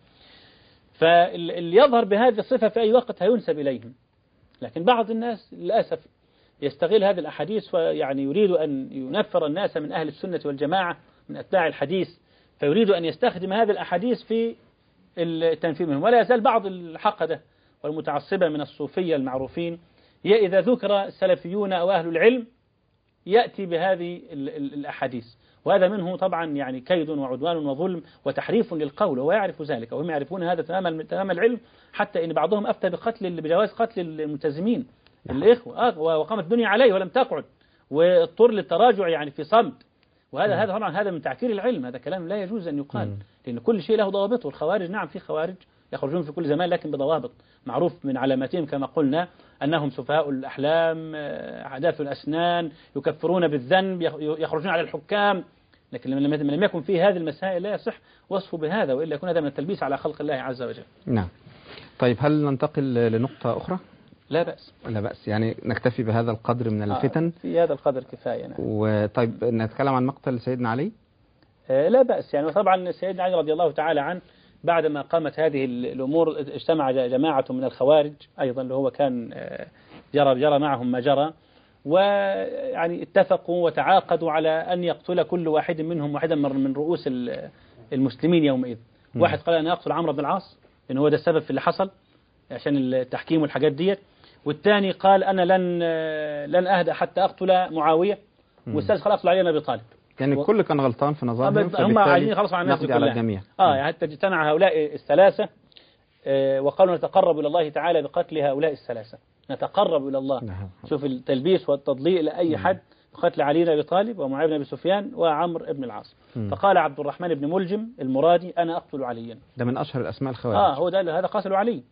فاللي يظهر بهذه الصفة في أي وقت هينسب إليهم، لكن بعض الناس للأسف يستغل هذه الأحاديث ويعني يريد أن ينفر الناس من أهل السنة والجماعة من أتباع الحديث، فيريد أن يستخدم هذه الأحاديث في التنفير منهم. ولا يزال بعض الحقدة والمتعصبة من الصوفية المعروفين إذا ذكر السلفيون أو أهل العلم يأتي بهذه الأحاديث. وهذا منه طبعا يعني كيد وعدوان وظلم وتحريف للقول، وهو يعرف ذلك وهم يعرفون هذا تمام العلم، حتى إن بعضهم أفتى بجواز قتل الملتزمين الإخوة وقامت الدنيا عليه ولم تقعد، واضطر للتراجع يعني في صمت. وهذا طبعا هذا من تعكير العلم، هذا كلام لا يجوز أن يقال، لأن كل شيء له ضوابطه. الخوارج نعم في خوارج يخرجون في كل زمان لكن بضوابط، معروف من علاماتهم كما قلنا أنهم سفهاء الأحلام، عداة الأسنان، يكفرون بالذنب، يخرجون على الحكام. لكن لم يكن في هذه المسائل لا يصح وصفه بهذا، وإلا يكون هذا من التلبيس على خلق الله عز وجل. نعم. طيب هل ننتقل لنقطة أخرى؟ لا بأس. لا بأس، يعني نكتفي بهذا القدر من الفتن. في هذا القدر كفاية. نعم. وطيب نتكلم عن مقتل سيدنا علي. لا بأس، يعني طبعا سيدنا علي رضي الله تعالى عنه بعدما قامت هذه الأمور اجتمع جماعة من الخوارج أيضا اللي هو كان جرى معهم ما جرى، ويعني اتفقوا وتعاقدوا على أن يقتل كل واحد منهم واحدا من رؤوس المسلمين يومئذ. واحد قال أنا أقتل عمرو بن العاص إن هو ده السبب في اللي حصل عشان التحكيم والحاجات ديت، والثاني قال أنا لن أهدأ حتى أقتل معاوية، والثالث قال أقتل علي بن أبي طالب. يعني الكل كان غلطان في نظرهم، هم عايزين يخلصوا على الناس على الجميع. يعني حتى اجتمع هؤلاء الثلاثة وقالوا نتقرب إلى الله تعالى بقتل هؤلاء الثلاثة، نتقرب إلى الله. شوف التلبيس والتضليل لأي حد، بقتل علي بن أبي طالب ومعاوية بن أبي سفيان وعمرو بن العاص. فقال عبد الرحمن بن ملجم المرادي أنا أقتل عليا. ده من أشهر الأسماء الخوارج. هو ده هذا قاتل علي.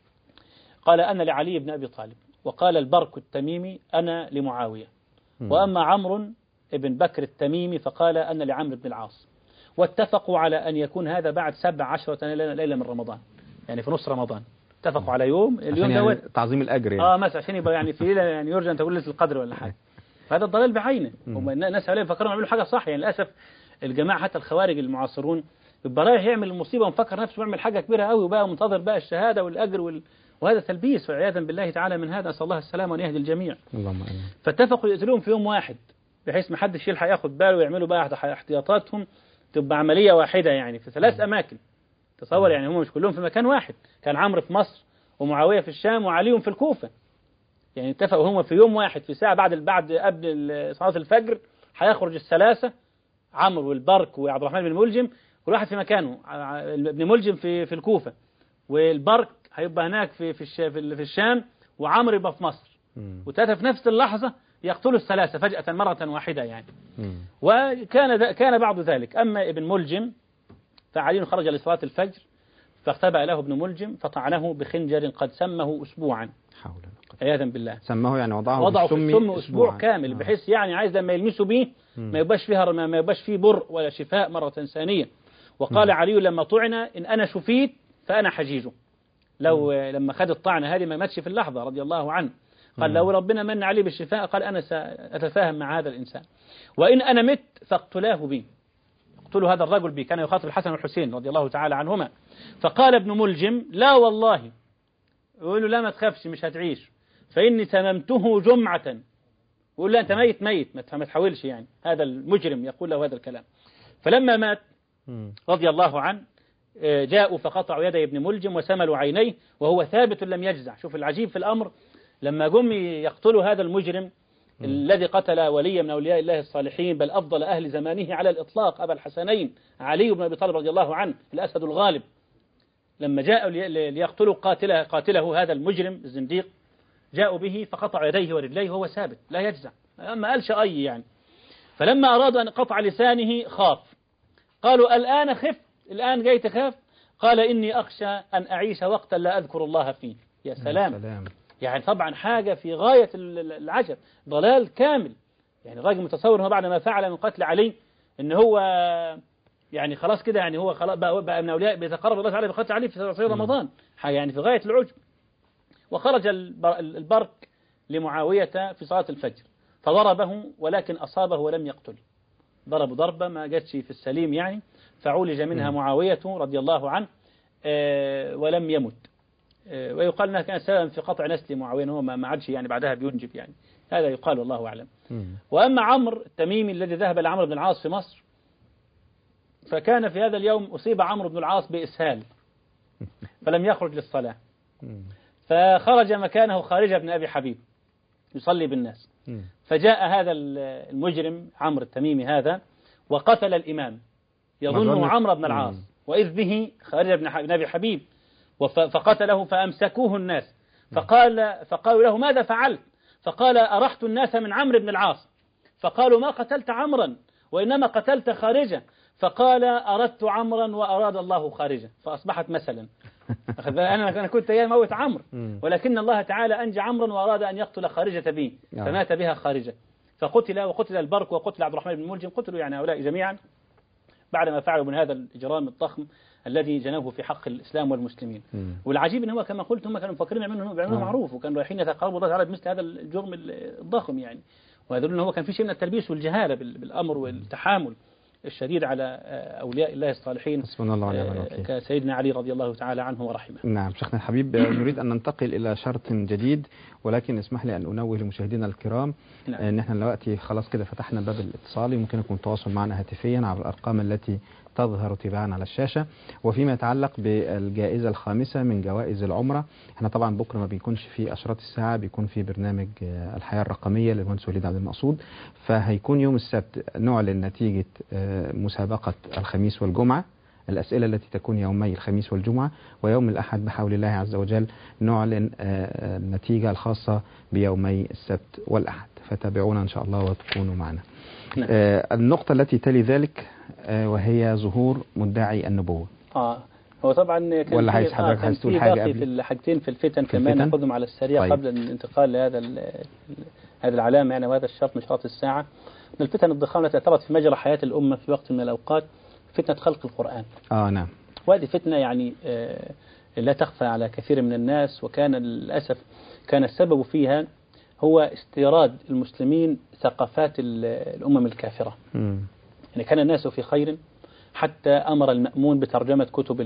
قال أنا لعلي بن أبي طالب، وقال البرك التميمي أنا لمعاوية. وأما عمرو ابن بكر التميمي فقال أنا لعمرو بن العاص. واتفقوا على أن يكون هذا بعد 17 ليلة من رمضان، يعني في نص رمضان. اتفقوا على اليوم يعني تعظيم الأجر يعني. مثلا عشان يبقى يعني في ليلة يعني يرجى أن تقول ليلة القدر ولا حاجة. فهذا الضلال بعينه. هم الناس هؤلاء يفكرون يعملوا حاجة صح، يعني للأسف الجماعة حتى الخوارج المعاصرون يبقى رايح يعمل المصيبة ومفكر نفسه يعمل حاجة كبيرة قوي وبقى منتظر بقى الشهادة والأجر وهذا تلبيس والعياذا بالله تعالى من هذا. أسأل الله السلامة وأن يهدي الجميع. اللهم آمين. فاتفقوا يقتلوهم في يوم واحد بحيث ما حدش يلحق ياخد باله ويعملوا بقى احتياطاتهم، تبقى عملية واحدة يعني في 3 أماكن. تصور يعني هم مش كلهم في مكان واحد، كان عمرو في مصر ومعاوية في الشام وعلي في الكوفة. يعني اتفقوا هم في يوم واحد في ساعة بعد قبل صلاة الفجر هيخرج الثلاثة، عمرو والبرك وعبد الرحمن بن ملجم، كل واحد في مكانه. ابن ملجم في الكوفة، والبرك هيبقى هناك في الشام، وعمرو يبقى في مصر. وثلاثة في نفس اللحظة يقتلوا الثلاثة فجأة مرة واحدة يعني. كان بعض ذلك. أما ابن ملجم فعلي خرج لصلاة الفجر فاختبأ له ابن ملجم فطعنه بخنجر قد سمه أسبوعا. عياذا بالله. سماه يعني وضعه في السم أسبوع كامل، بحيث يعني عايز لما يلمسوا به ما يبقاش فيه بر ولا شفاء مرة ثانية. وقال علي لما طعن إن أنا شفيت فأنا حجيجه. لما خد الطعنة هذه ما ماتش في اللحظة رضي الله عنه. قال لو ربنا من عليه بالشفاء قال أنا سأتفاهم مع هذا الإنسان، وإن أنا مت فاقتلاه بي، اقتلوا هذا الرجل بي. كان يخاطب الحسن والحسين رضي الله تعالى عنهما. فقال ابن ملجم لا والله، يقول له لا ما تخافش مش هتعيش، فإني تممته جمعة. يقول له أنت ميت ما تحاولش يعني. هذا المجرم يقول له هذا الكلام. فلما مات رضي الله عنه جاءوا فقطعوا يدي ابن ملجم وسملوا عينيه وهو ثابت لم يجزع. شوف العجيب في الأمر، لما جم يقتلوا هذا المجرم الذي قتل ولي من أولياء الله الصالحين بل أفضل أهل زمانه على الإطلاق أبا الحسنين علي بن أبي طالب رضي الله عنه الأسد الغالب، لما جاءوا ليقتلوا قاتله هذا المجرم الزنديق جاءوا به فقطعوا يديه ورجليه وهو ثابت لا يجزع، ما قالش أي يعني. فلما أرادوا أن قطع لسانه خاف. قالوا الآن خفت، الآن جاي تخاف؟ قال إني أخشى أن أعيش وقتا لا أذكر الله فيه. يا سلام. يعني طبعا حاجة في غاية العجب، ضلال كامل. يعني الراجل متصور هو بعد ما فعل من قتل علي إن هو يعني خلاص كده، يعني هو خلاص بقى من أولياء بيتقرب الله تعالى بقتل علي في رمضان، حاجة يعني في غاية العجب. وخرج البرك لمعاوية في صلاة الفجر فضربه ولكن أصابه ولم يقتل، ضرب ضربة ما جاتش في السليم يعني، فعولج منها معاوية رضي الله عنه ولم يمت. ويقال أنها كانت سببا في قطع نسل معاوية، هو ما عادش يعني بعدها بينجب يعني، هذا يقال والله أعلم. وأما عمرو التميمي الذي ذهب لعمرو بن العاص في مصر، فكان في هذا اليوم أصيب عمرو بن العاص بإسهال فلم يخرج للصلاة، فخرج مكانه خارجة بن أبي حبيب يصلي بالناس. فجاء هذا المجرم عمرو التميمي هذا وقتل الإمام يظنه عمرو بن العاص، وإذ به خارج بن أبي حبيب، فقتله فأمسكوه الناس، فقالوا له ماذا فعلت؟ فقال أرحت الناس من عمرو بن العاص. فقالوا ما قتلت عمرا وإنما قتلت خارجة. فقال أردت عمرا وأراد الله خارجة، فأصبحت مثلا. أنا كنت موت عمرو، ولكن الله تعالى أنجى عمرا وأراد أن يقتل خارجة به، فمات بها خارجة، فقتل، وقتل البرك وقتل عبد الرحمن بن ملجم، قتلوا يعني هؤلاء جميعا بعدما فعلوا من هذا الإجرام الضخم الذي جنوه في حق الإسلام والمسلمين. والعجيب أن هو كما قلت هم كانوا مفكرين يعملونه معروف، وكانوا رايحين يتقربوا الله تعالى بمثل هذا الجرم الضخم يعني. ويدل أنه هو كان في شيء من التلبيس والجهالة بالأمر والتحامل الشديد على أولياء الله الصالحين كسيدنا علي رضي الله تعالى عنه ورحمه. نعم شيخنا الحبيب، نريد أن ننتقل إلى شرط جديد، ولكن اسمح لي أن أنوه لمشاهدينا الكرام أن احنا دلوقتي خلاص كده فتحنا باب الاتصال، يمكن يكون التواصل معنا هاتفيا على الأرقام التي تظهر تباعا على الشاشة. وفيما يتعلق بالجائزة الخامسة من جوائز العمرة، احنا طبعا بكرة ما بيكونش في أشراط الساعة، بيكون في برنامج الحياة الرقمية للمهندس وليد عبد المقصود، فهيكون يوم السبت نعلن نتيجة مسابقة الخميس والجمعة، الأسئلة التي تكون يومي الخميس والجمعة، ويوم الأحد بحول الله عز وجل نعلن النتيجة الخاصة بيومي السبت والأحد، فتابعونا إن شاء الله وتكونوا معنا. النقطة التي تلي ذلك وهي ظهور مدعي النبوة. هو طبعا كان ولا عايز حضرتك عايز تقول حاجة قبل؟ في الحاجتين في الفتن كمان ناخذهم على السريع. طيب. قبل الانتقال لهذا هذه العلامة يعني، وهذا الشرط من شروط الساعة، من الفتن الضخامة التي اعترضت في مجرى حياة الأمة في وقت من الأوقات فتنة خلق القرآن. نعم. وهذه فتنة يعني لا تخفى على كثير من الناس، وكان للأسف كان السبب فيها هو استيراد المسلمين ثقافات الأمم الكافرة. يعني كان الناس في خير حتى أمر المأمون بترجمة كتب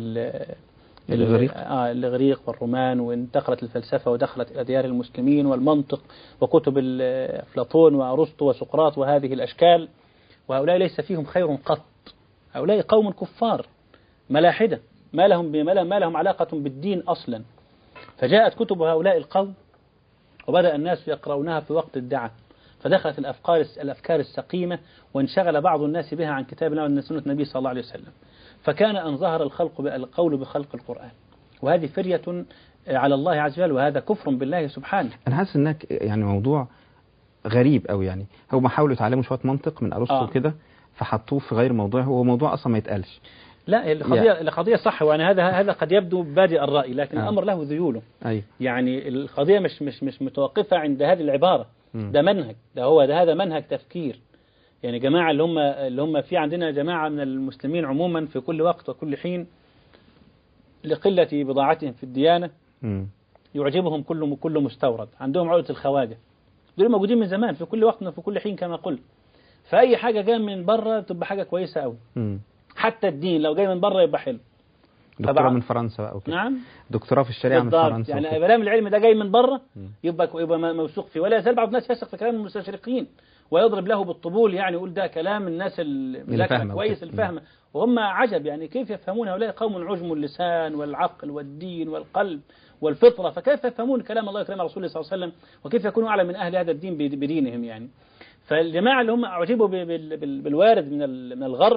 الإغريق والرومان، وانتقلت الفلسفة ودخلت إلى ديار المسلمين، والمنطق وكتب أفلاطون وأرسطو وسقراط وهذه الأشكال، وهؤلاء ليس فيهم خير قط. هؤلاء قوم كفار ملاحدة ما لهم علاقة بالدين أصلا. فجاءت كتب هؤلاء القوم وبدأ الناس يقرؤونها في وقت الدعاء، فدخلت الأفكار السقيمة، وانشغل بعض الناس بها عن كتاب الله وسنة النبي صلى الله عليه وسلم، فكان أن ظهر القول بخلق القرآن، وهذه فرية على الله عز وجل، وهذا كفر بالله سبحانه. أنا حاسس إنك يعني موضوع غريب أوي، يعني هو ما حاولوا يتعلموا شوية منطق من أرسطو كده فحطوه في غير موضوعه، هو موضوع أصلا ما يتقالش. لا القضية صح، وأنا هذا قد يبدو بادئ الرأي، لكن الأمر له ذيوله. يعني القضية مش متوقفة عند هذه العبارة. ده منهج، هذا منهج تفكير. يعني جماعة اللي هم في عندنا جماعة من المسلمين عموما في كل وقت وكل حين لقلة بضاعتهم في الديانة يعجبهم كل مستورد، عندهم عقدة الخواجة، دول موجودين من زمان في كل وقت وفي كل حين كما قلت. فأي حاجة جاية من بره تبقى حاجة كويسة أوي. حتى الدين لو جاي من بره يبقى حلو. دكتوراه من فرنسا بقى وكده. نعم، دكتوراه في الشريعة من فرنسا يعني كلام العلم ده جاي من بره يبقى موثوق فيه. ولا يزال بعض الناس يثق في كلام المستشرقين ويضرب له بالطبول، يعني يقول ده كلام الناس اللي كويس الفهمة، وهم عجب. يعني كيف يفهمون هؤلاء قوم عجم اللسان والعقل والدين والقلب والفطرة، فكيف يفهمون كلام الله وكلام رسوله صلى الله عليه وسلم، وكيف يكونوا أعلم من أهل هذا الدين بدينهم يعني. فالجماعة اللي هم أعجبوا بالوارد من الغرب،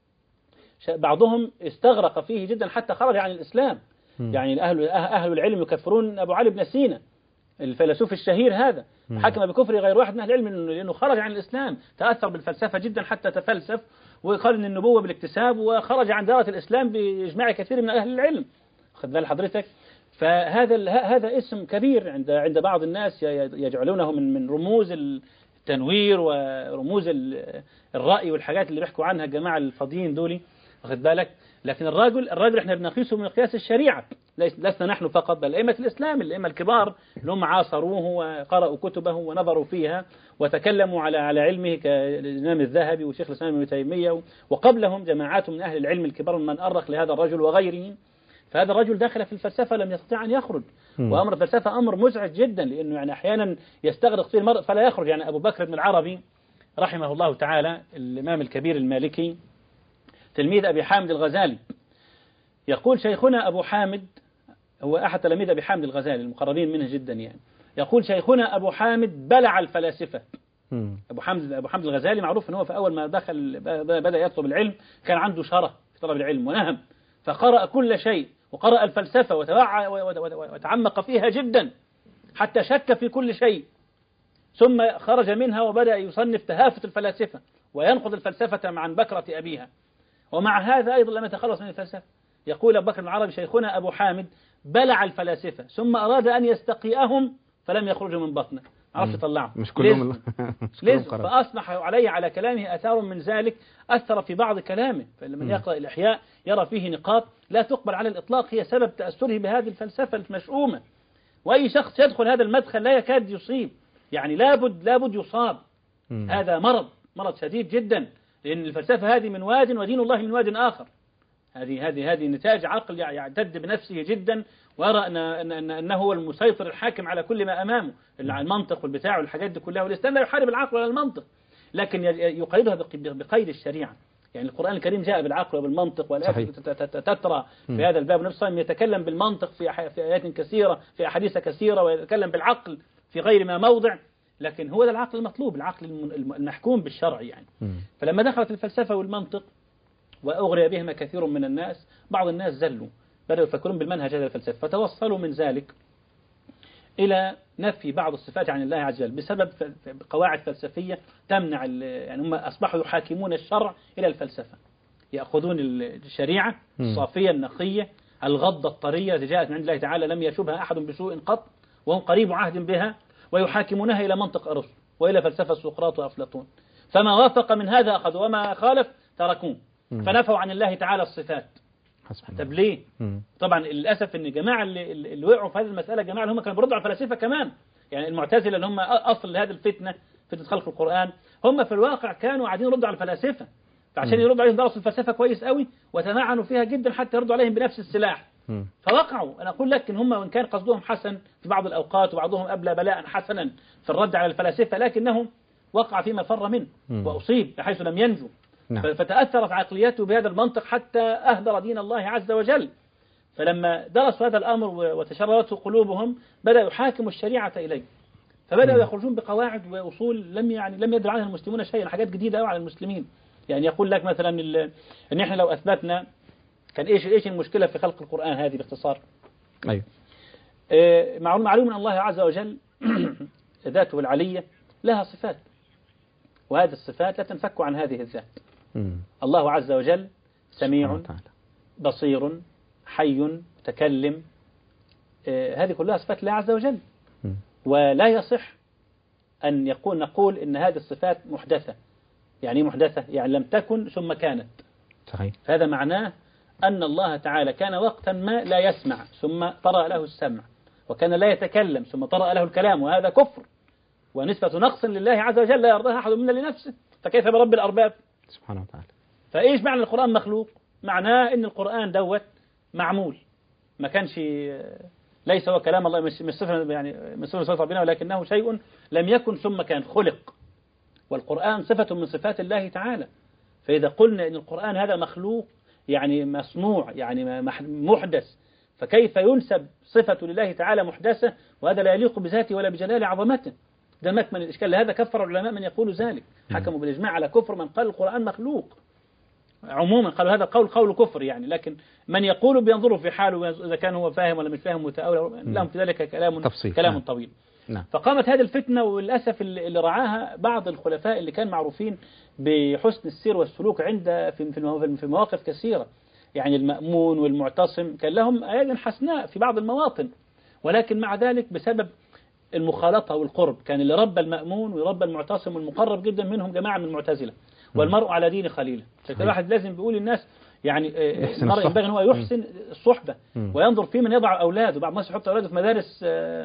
بعضهم استغرق فيه جدا حتى خرج عن الإسلام. يعني أهل العلم يكفرون أبو علي بن سينا الفيلسوف الشهير هذا، حكم بكفر غير واحد من أهل العلم لأنه خرج عن الإسلام، تأثر بالفلسفة جدا حتى تفلسف وقال إن النبوة بالاكتساب، وخرج عن دائرة الإسلام بإجماع كثير من أهل العلم. خذ بال حضرتك. فهذا اسم كبير عند بعض الناس يجعلونه من رموز التنوير ورموز الرأي والحاجات اللي بيحكوا عنها الجماعة الفاضيين دولي، واخد بالك. لكن الراجل احنا بنقيسه من قياس الشريعة، لسنا نحن فقط بل أئمة الإسلام، الأئمة الكبار اللي هم عاصروه وقرأوا كتبه ونظروا فيها وتكلموا على علمه كالإمام الذهبي وشيخ الإسلام ابن تيمية، وقبلهم جماعات من أهل العلم الكبار من أرخ لهذا الرجل وغيره. فهذا الرجل دخل في الفلسفة لم يستطيع أن يخرج، وأمر الفلسفة أمر مزعج جدا، لأنه يعني أحيانا يستغرق فيه المرء فلا يخرج. يعني أبو بكر بن العربي رحمه الله تعالى، الإمام الكبير المالكي تلميذ أبي حامد الغزالي، يقول شيخنا أبو حامد هو أحد تلاميذ أبي حامد الغزالي المقربين منه جدا، يعني يقول شيخنا أبو حامد بلع الفلاسفة. مم. أبو حامد الغزالي معروف أنه هو في أول ما دخل بدأ يطلب العلم كان عنده شره في طلب العلم ونهم، فقرأ كل شيء وقرأ الفلسفة وتعمق فيها جدا حتى شك في كل شيء، ثم خرج منها وبدأ يصنف تهافت الفلاسفة وينقض الفلسفة عن بكرة أبيها، ومع هذا أيضا لم يتخلص من الفلسفة. يقول أبو بكر العربي شيخنا أبو حامد بلع الفلاسفة ثم أراد أن يستقيئهم فلم يخرجوا من بطنه، ما عرفش يطلعهم، مش كلهم فأصبح على كلامه أثار من ذلك أثر في بعض كلامه، فلما يقرأ الإحياء يرى فيه نقاط لا تقبل على الإطلاق هي سبب تأثره بهذه الفلسفة المشؤومة. وأي شخص يدخل هذا المدخل لا يكاد يصيب، يعني لابد يصاب. هذا مرض شديد جدا، لأن الفلسفة هذه من واد ودين الله من واد آخر. هذه نتاج عقل يعتد بنفسه جدا ويرى أنه هو المسيطر الحاكم على كل ما أمامه، المنطق والبتاع والحاجات دي كلها. والإسلام لا يحارب العقل ولا المنطق، لكن يقيدها بقيد الشريعة. يعني القرآن الكريم جاء بالعقل وبالمنطق، والآيات تترى في هذا الباب. نفسه يتكلم بالمنطق في آيات كثيرة، في أحاديث كثيرة، ويتكلم بالعقل في غير ما موضع، لكن هو ده العقل المطلوب، العقل المحكوم بالشرع يعني. فلما دخلت الفلسفة والمنطق وأغري بهما كثير من الناس، بعض الناس زلوا بدأوا يفكرون بالمنهج هذا الفلسفة، فتوصلوا من ذلك إلى نفي بعض الصفات عن الله عز وجل بسبب قواعد فلسفية تمنع، يعني هم أصبحوا يحاكمون الشرع إلى الفلسفة، يأخذون الشريعة الصافية النقية الغضة الطرية التي جاءت من عند الله تعالى لم يشبها أحد بسوء قط وهم قريب عهد بها، ويحاكمونها إلى منطق أرسطو وإلى فلسفة سقراط وأفلاطون، فما وافق من هذا أخذوا وما خالف تركوه، فنفوا عن الله تعالى الصفات. طب ليه؟ طبعا للأسف ان الجماعة اللي وقعوا في هذه المسألة جماعة اللي هم كانوا بيردوا على الفلاسفة كمان، يعني المعتزلة اللي هم أصل هذه فتنة خلق القرآن، هم في الواقع كانوا قاعدين يردوا على الفلاسفة، فعشان يردوا عليهم درسوا الفلسفة كويس قوي وتمعنوا فيها جدا حتى يردوا عليهم بنفس السلاح، فوقعوا. أنا أقول لك إن هم وإن كان قصدهم حسن في بعض الأوقات وبعضهم أبلى بلاء حسنا في الرد على الفلاسفة، لكنهم وقع فيما فر منه وأصيب بحيث لم ينجو. فتأثرت عقليته بهذا المنطق حتى أهدر دين الله عز وجل. فلما درسوا هذا الأمر وتشررته قلوبهم بدأوا يحاكموا الشريعة إليه، فبدأوا يخرجون بقواعد وأصول لم يدر عنها المسلمون شيئا، حاجات جديدة على المسلمين. يعني يقول لك مثلا إن إحنا لو أثبتنا كان إيش المشكلة في خلق القرآن هذه باختصار. أيوة. معلوم من الله عز وجل ذاته العلية لها صفات، وهذه الصفات لا تنفك عن هذه الذات. الله عز وجل سميع بصير حي متكلم، هذه كلها صفات الله عز وجل، ولا يصح أن نقول إن هذه الصفات محدثة. يعني محدثة يعني لم تكن ثم كانت. صحيح. هذا معناه أن الله تعالى كان وقتا ما لا يسمع ثم طرأ له السمع، وكان لا يتكلم ثم طرأ له الكلام، وهذا كفر ونسبة نقص لله عز وجل لا يرضاها أحد منا لنفسه، فكيف برب الأرباب سبحانه وتعالى. فإيش معنى القرآن مخلوق؟ معناه إن القرآن دوت معمول، ما كانش ليس هو كلام الله، مش صفة يعني من صفة ربنا، ولكنه شيء لم يكن ثم كان خلق، والقرآن صفة من صفات الله تعالى. فإذا قلنا إن القرآن هذا مخلوق يعني مصنوع يعني محدث، فكيف ينسب صفة لله تعالى محدثة وهذا لا يليق بذاته ولا بجلال عظمته؟ ده مكمن الإشكال. لهذا كفر العلماء من يقول ذلك، حكموا بالإجماع على كفر من قال القرآن مخلوق. عموما قالوا هذا قول كفر يعني، لكن من يقول بينظروا في حاله إذا كان هو فاهم ولا مش فاهم متأول، لهم في ذلك كلام طويل. نعم. فقامت هذه الفتنة، وللأسف اللي رعاها بعض الخلفاء اللي كان معروفين بحسن السير والسلوك في مواقف كثيرة. يعني المأمون والمعتصم كان لهم أيضا حسناء في بعض المواطن، ولكن مع ذلك بسبب المخالطة والقرب كان اللي ربى المأمون ويربى المعتصم والمقرب جدا منهم جماعة من المعتزلة. والمرء على دين خليله، فكل واحد لازم بيقول للناس يعني المرء ينبغي أن هو يحسن الصحبة وينظر في من يضع أولاده. بعض الناس يحط أولاده في مدارس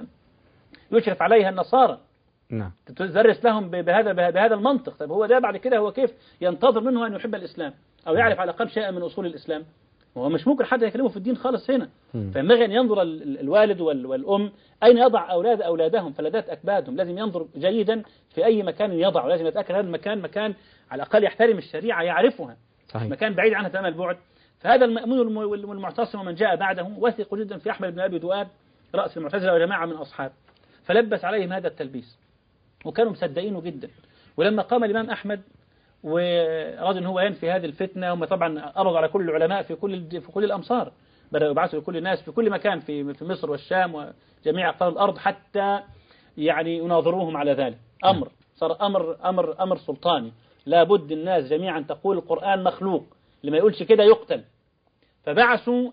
يشرف عليها النصارى، نعم، تدرس لهم بهذا المنطق. طيب هو ده بعد كده هو كيف ينتظر منه أن يحب الإسلام أو يعرف على الأقل شيئا من أصول الإسلام؟ وهو مش ممكن حد يكلمه في الدين خالص هنا. فينبغي أن ينظر الوالد والأم أين يضع أولادهم فلذات أكبادهم، لازم ينظر جيدا في أي مكان يضع، ولازم يتأكد هذا المكان مكان على الأقل يحترم الشريعة يعرفها. صحيح. مكان بعيد عنها تمام البعد. فهذا المأمون والمعتصم ومن جاء بعده وثق جدا في أحمد بن أبي دؤاد رأس المعتزلة وجماعة من أصحاب، فلبس عليهم هذا التلبيس وكانوا مصدقينه جدا. ولما قام الإمام أحمد وأراد أن هو ينفي هذه الفتنة، هم طبعا قبضوا على كل العلماء في كل الأمصار، بدأوا يبعثوا لكل الناس في كل مكان في مصر والشام وجميع أقطار الأرض حتى يعني يناظروهم على ذلك. صار أمر سلطاني، لابد الناس جميعا تقول القرآن مخلوق، لما يقولش كده يقتل. فبعثوا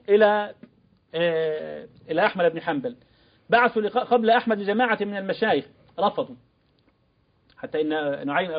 إلى أحمد بن حنبل، بعثوا قبل أحمد لجماعة من المشايخ رفضوا، حتى إن نعيم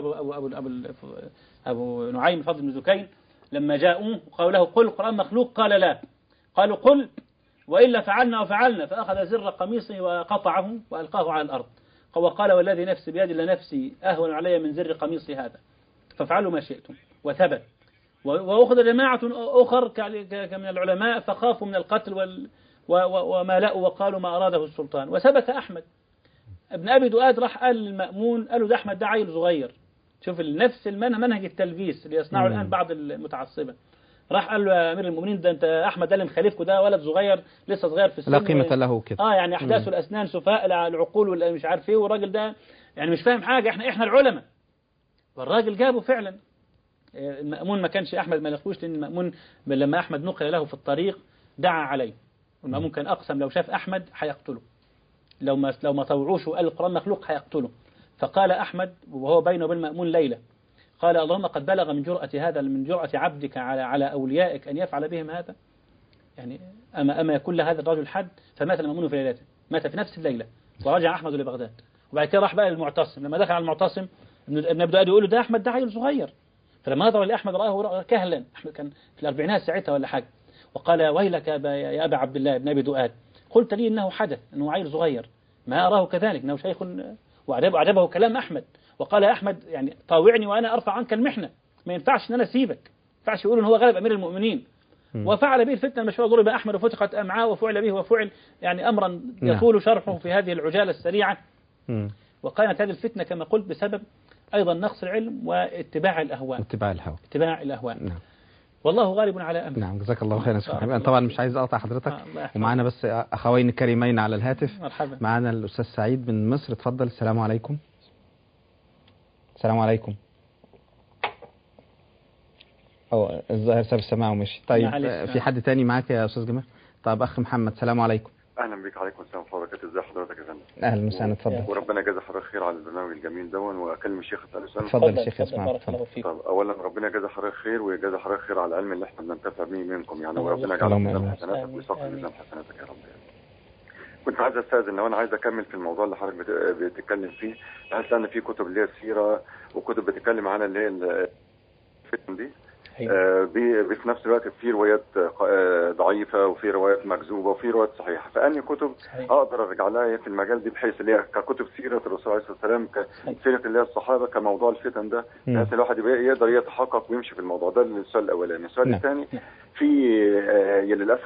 أبو نعيم الفضل بن زكين لما جاءوه قالوا له قل القرآن مخلوق، قال لا. قالوا قل وإلا فعلنا وفعلنا، فأخذ زر قميصه وقطعه وألقاه على الأرض، وقال والذي نفسي بيد لنفسي أهون علي من زر قميصي هذا، فافعلوا ما شئتم، وثبت. وأخذ جماعة أخر من العلماء فخافوا من القتل وما لأوا وقالوا ما أراده السلطان، وثبت أحمد. ابن أبي دؤاد راح قال للمأمون، قالوا ده أحمد ده عيل صغير. شوف نفس منهج التلبيس اللي يصنعه الآن بعض المتعصبة. راح قال له يا أمير المؤمنين ده أنت أحمد ده اللي مخالفكوا ده ولد صغير لسه صغير في السن، لا قيمة له كده. يعني أحداث الأسنان سفاء العقول ولا مش عارف إيه، والراجل ده يعني مش فاهم حاجة، إحنا العلماء. والراجل جابه فعلا. المأمون ما كانش أحمد ما لقوش، لأن المأمون لما أحمد نقل له في الطريق دعا عليه، والمأمون كان أقسم لو شاف أحمد حيقتله، لو ما طوعوش وقال القرآن مخلوق حيقتله. فقال أحمد وهو بينه وبين المأمون ليلة، قال اللهم قد بلغ من جرأة عبدك على أوليائك أن يفعل بهم هذا، يعني أما يكون لهذا الرجل حد. فمات المأمون في ليلته، مات في نفس الليلة، ورجع أحمد لبغداد. وبعد كده راح بقى للمعتصم، لما دخل على المعتصم ابن أبي دؤاد يقول له ده أحمد ده عيل صغير. فلما نظر لأحمد رآه كهلا، أحمد كان في الأربعينات ساعتها ولا حاجة، وقال ويلك يا أبا عبد الله ابن أبي دؤاد، قلت لي إنه حدث، إنه عيل صغير، ما أراه كذلك، إنه شيخ. وعجبه كلام أحمد، وقال أحمد يعني طاوعني وأنا أرفع عنك المحنة، ما ينفعش إن أنا أسيبك، ما ينفعش يقولوا إن هو غلب أمير المؤمنين. وفعل به الفتنة المشهورة، ضرب أحمد وفتقت أمعاء وفعل به وفعل يعني أمرا يطول شرحه في هذه العجالة السريعة. وقامت هذه الفتنة كما قلت بسبب أيضا نقص العلم واتباع الأهواء. اتباع الأهواء. نعم. والله غالب على أمره. نعم، جزاك الله خيرا. أنا طبعا مش عايز أقطع حضرتك، ومعنا بس أخوين كريمين على الهاتف. مرحبا. معنا الأستاذ سعيد من مصر، اتفضل. السلام عليكم. السلام عليكم. الظاهر ساب السماع ومشي. طيب في حد تاني معاك يا أستاذ جمال؟ طب أخ محمد، السلام عليكم. اهلا بك. عليكم السلام ورحمه الله وبركاته. ازي حضرتك يا فندم؟ اهلا وسهلا. اتفضل. وربنا يجازي حضرتك خير على البرنامج الجميل دون. واكلم الشيخ اساله سؤال. اتفضل الشيخ اسمع. طب اولا ربنا يجازي حضرتك خير ويجازي حضرتك خير على العلم اللي احنا بننتفع به منكم يعني، وربنا يجعله في ميزان حسناتك ويصفي ميزان حسناتك يا رب. كنت عايز استاذن لو انا عايز اكمل في الموضوع اللي حضرتك بتتكلم فيه، بحيث ان في كتب اللي هي السيره وكتب بتتكلم عن اللي هي الفتن دي، في نفس الوقت في روايات ضعيفة وفي روايات مكذوبة وفي روايات صحيحة، فأني كتب أقدر أرجع لها في المجال دي بحيث اللي هي ككتب سيرة الرسول عليه الصلاة والسلام، كسيرة اللي هي الصحابة، كموضوع الفتن ده، بحيث الواحد يقدر يتحقق ويمشي في الموضوع ده. السؤال الأولاني. السؤال الثاني، في للأسف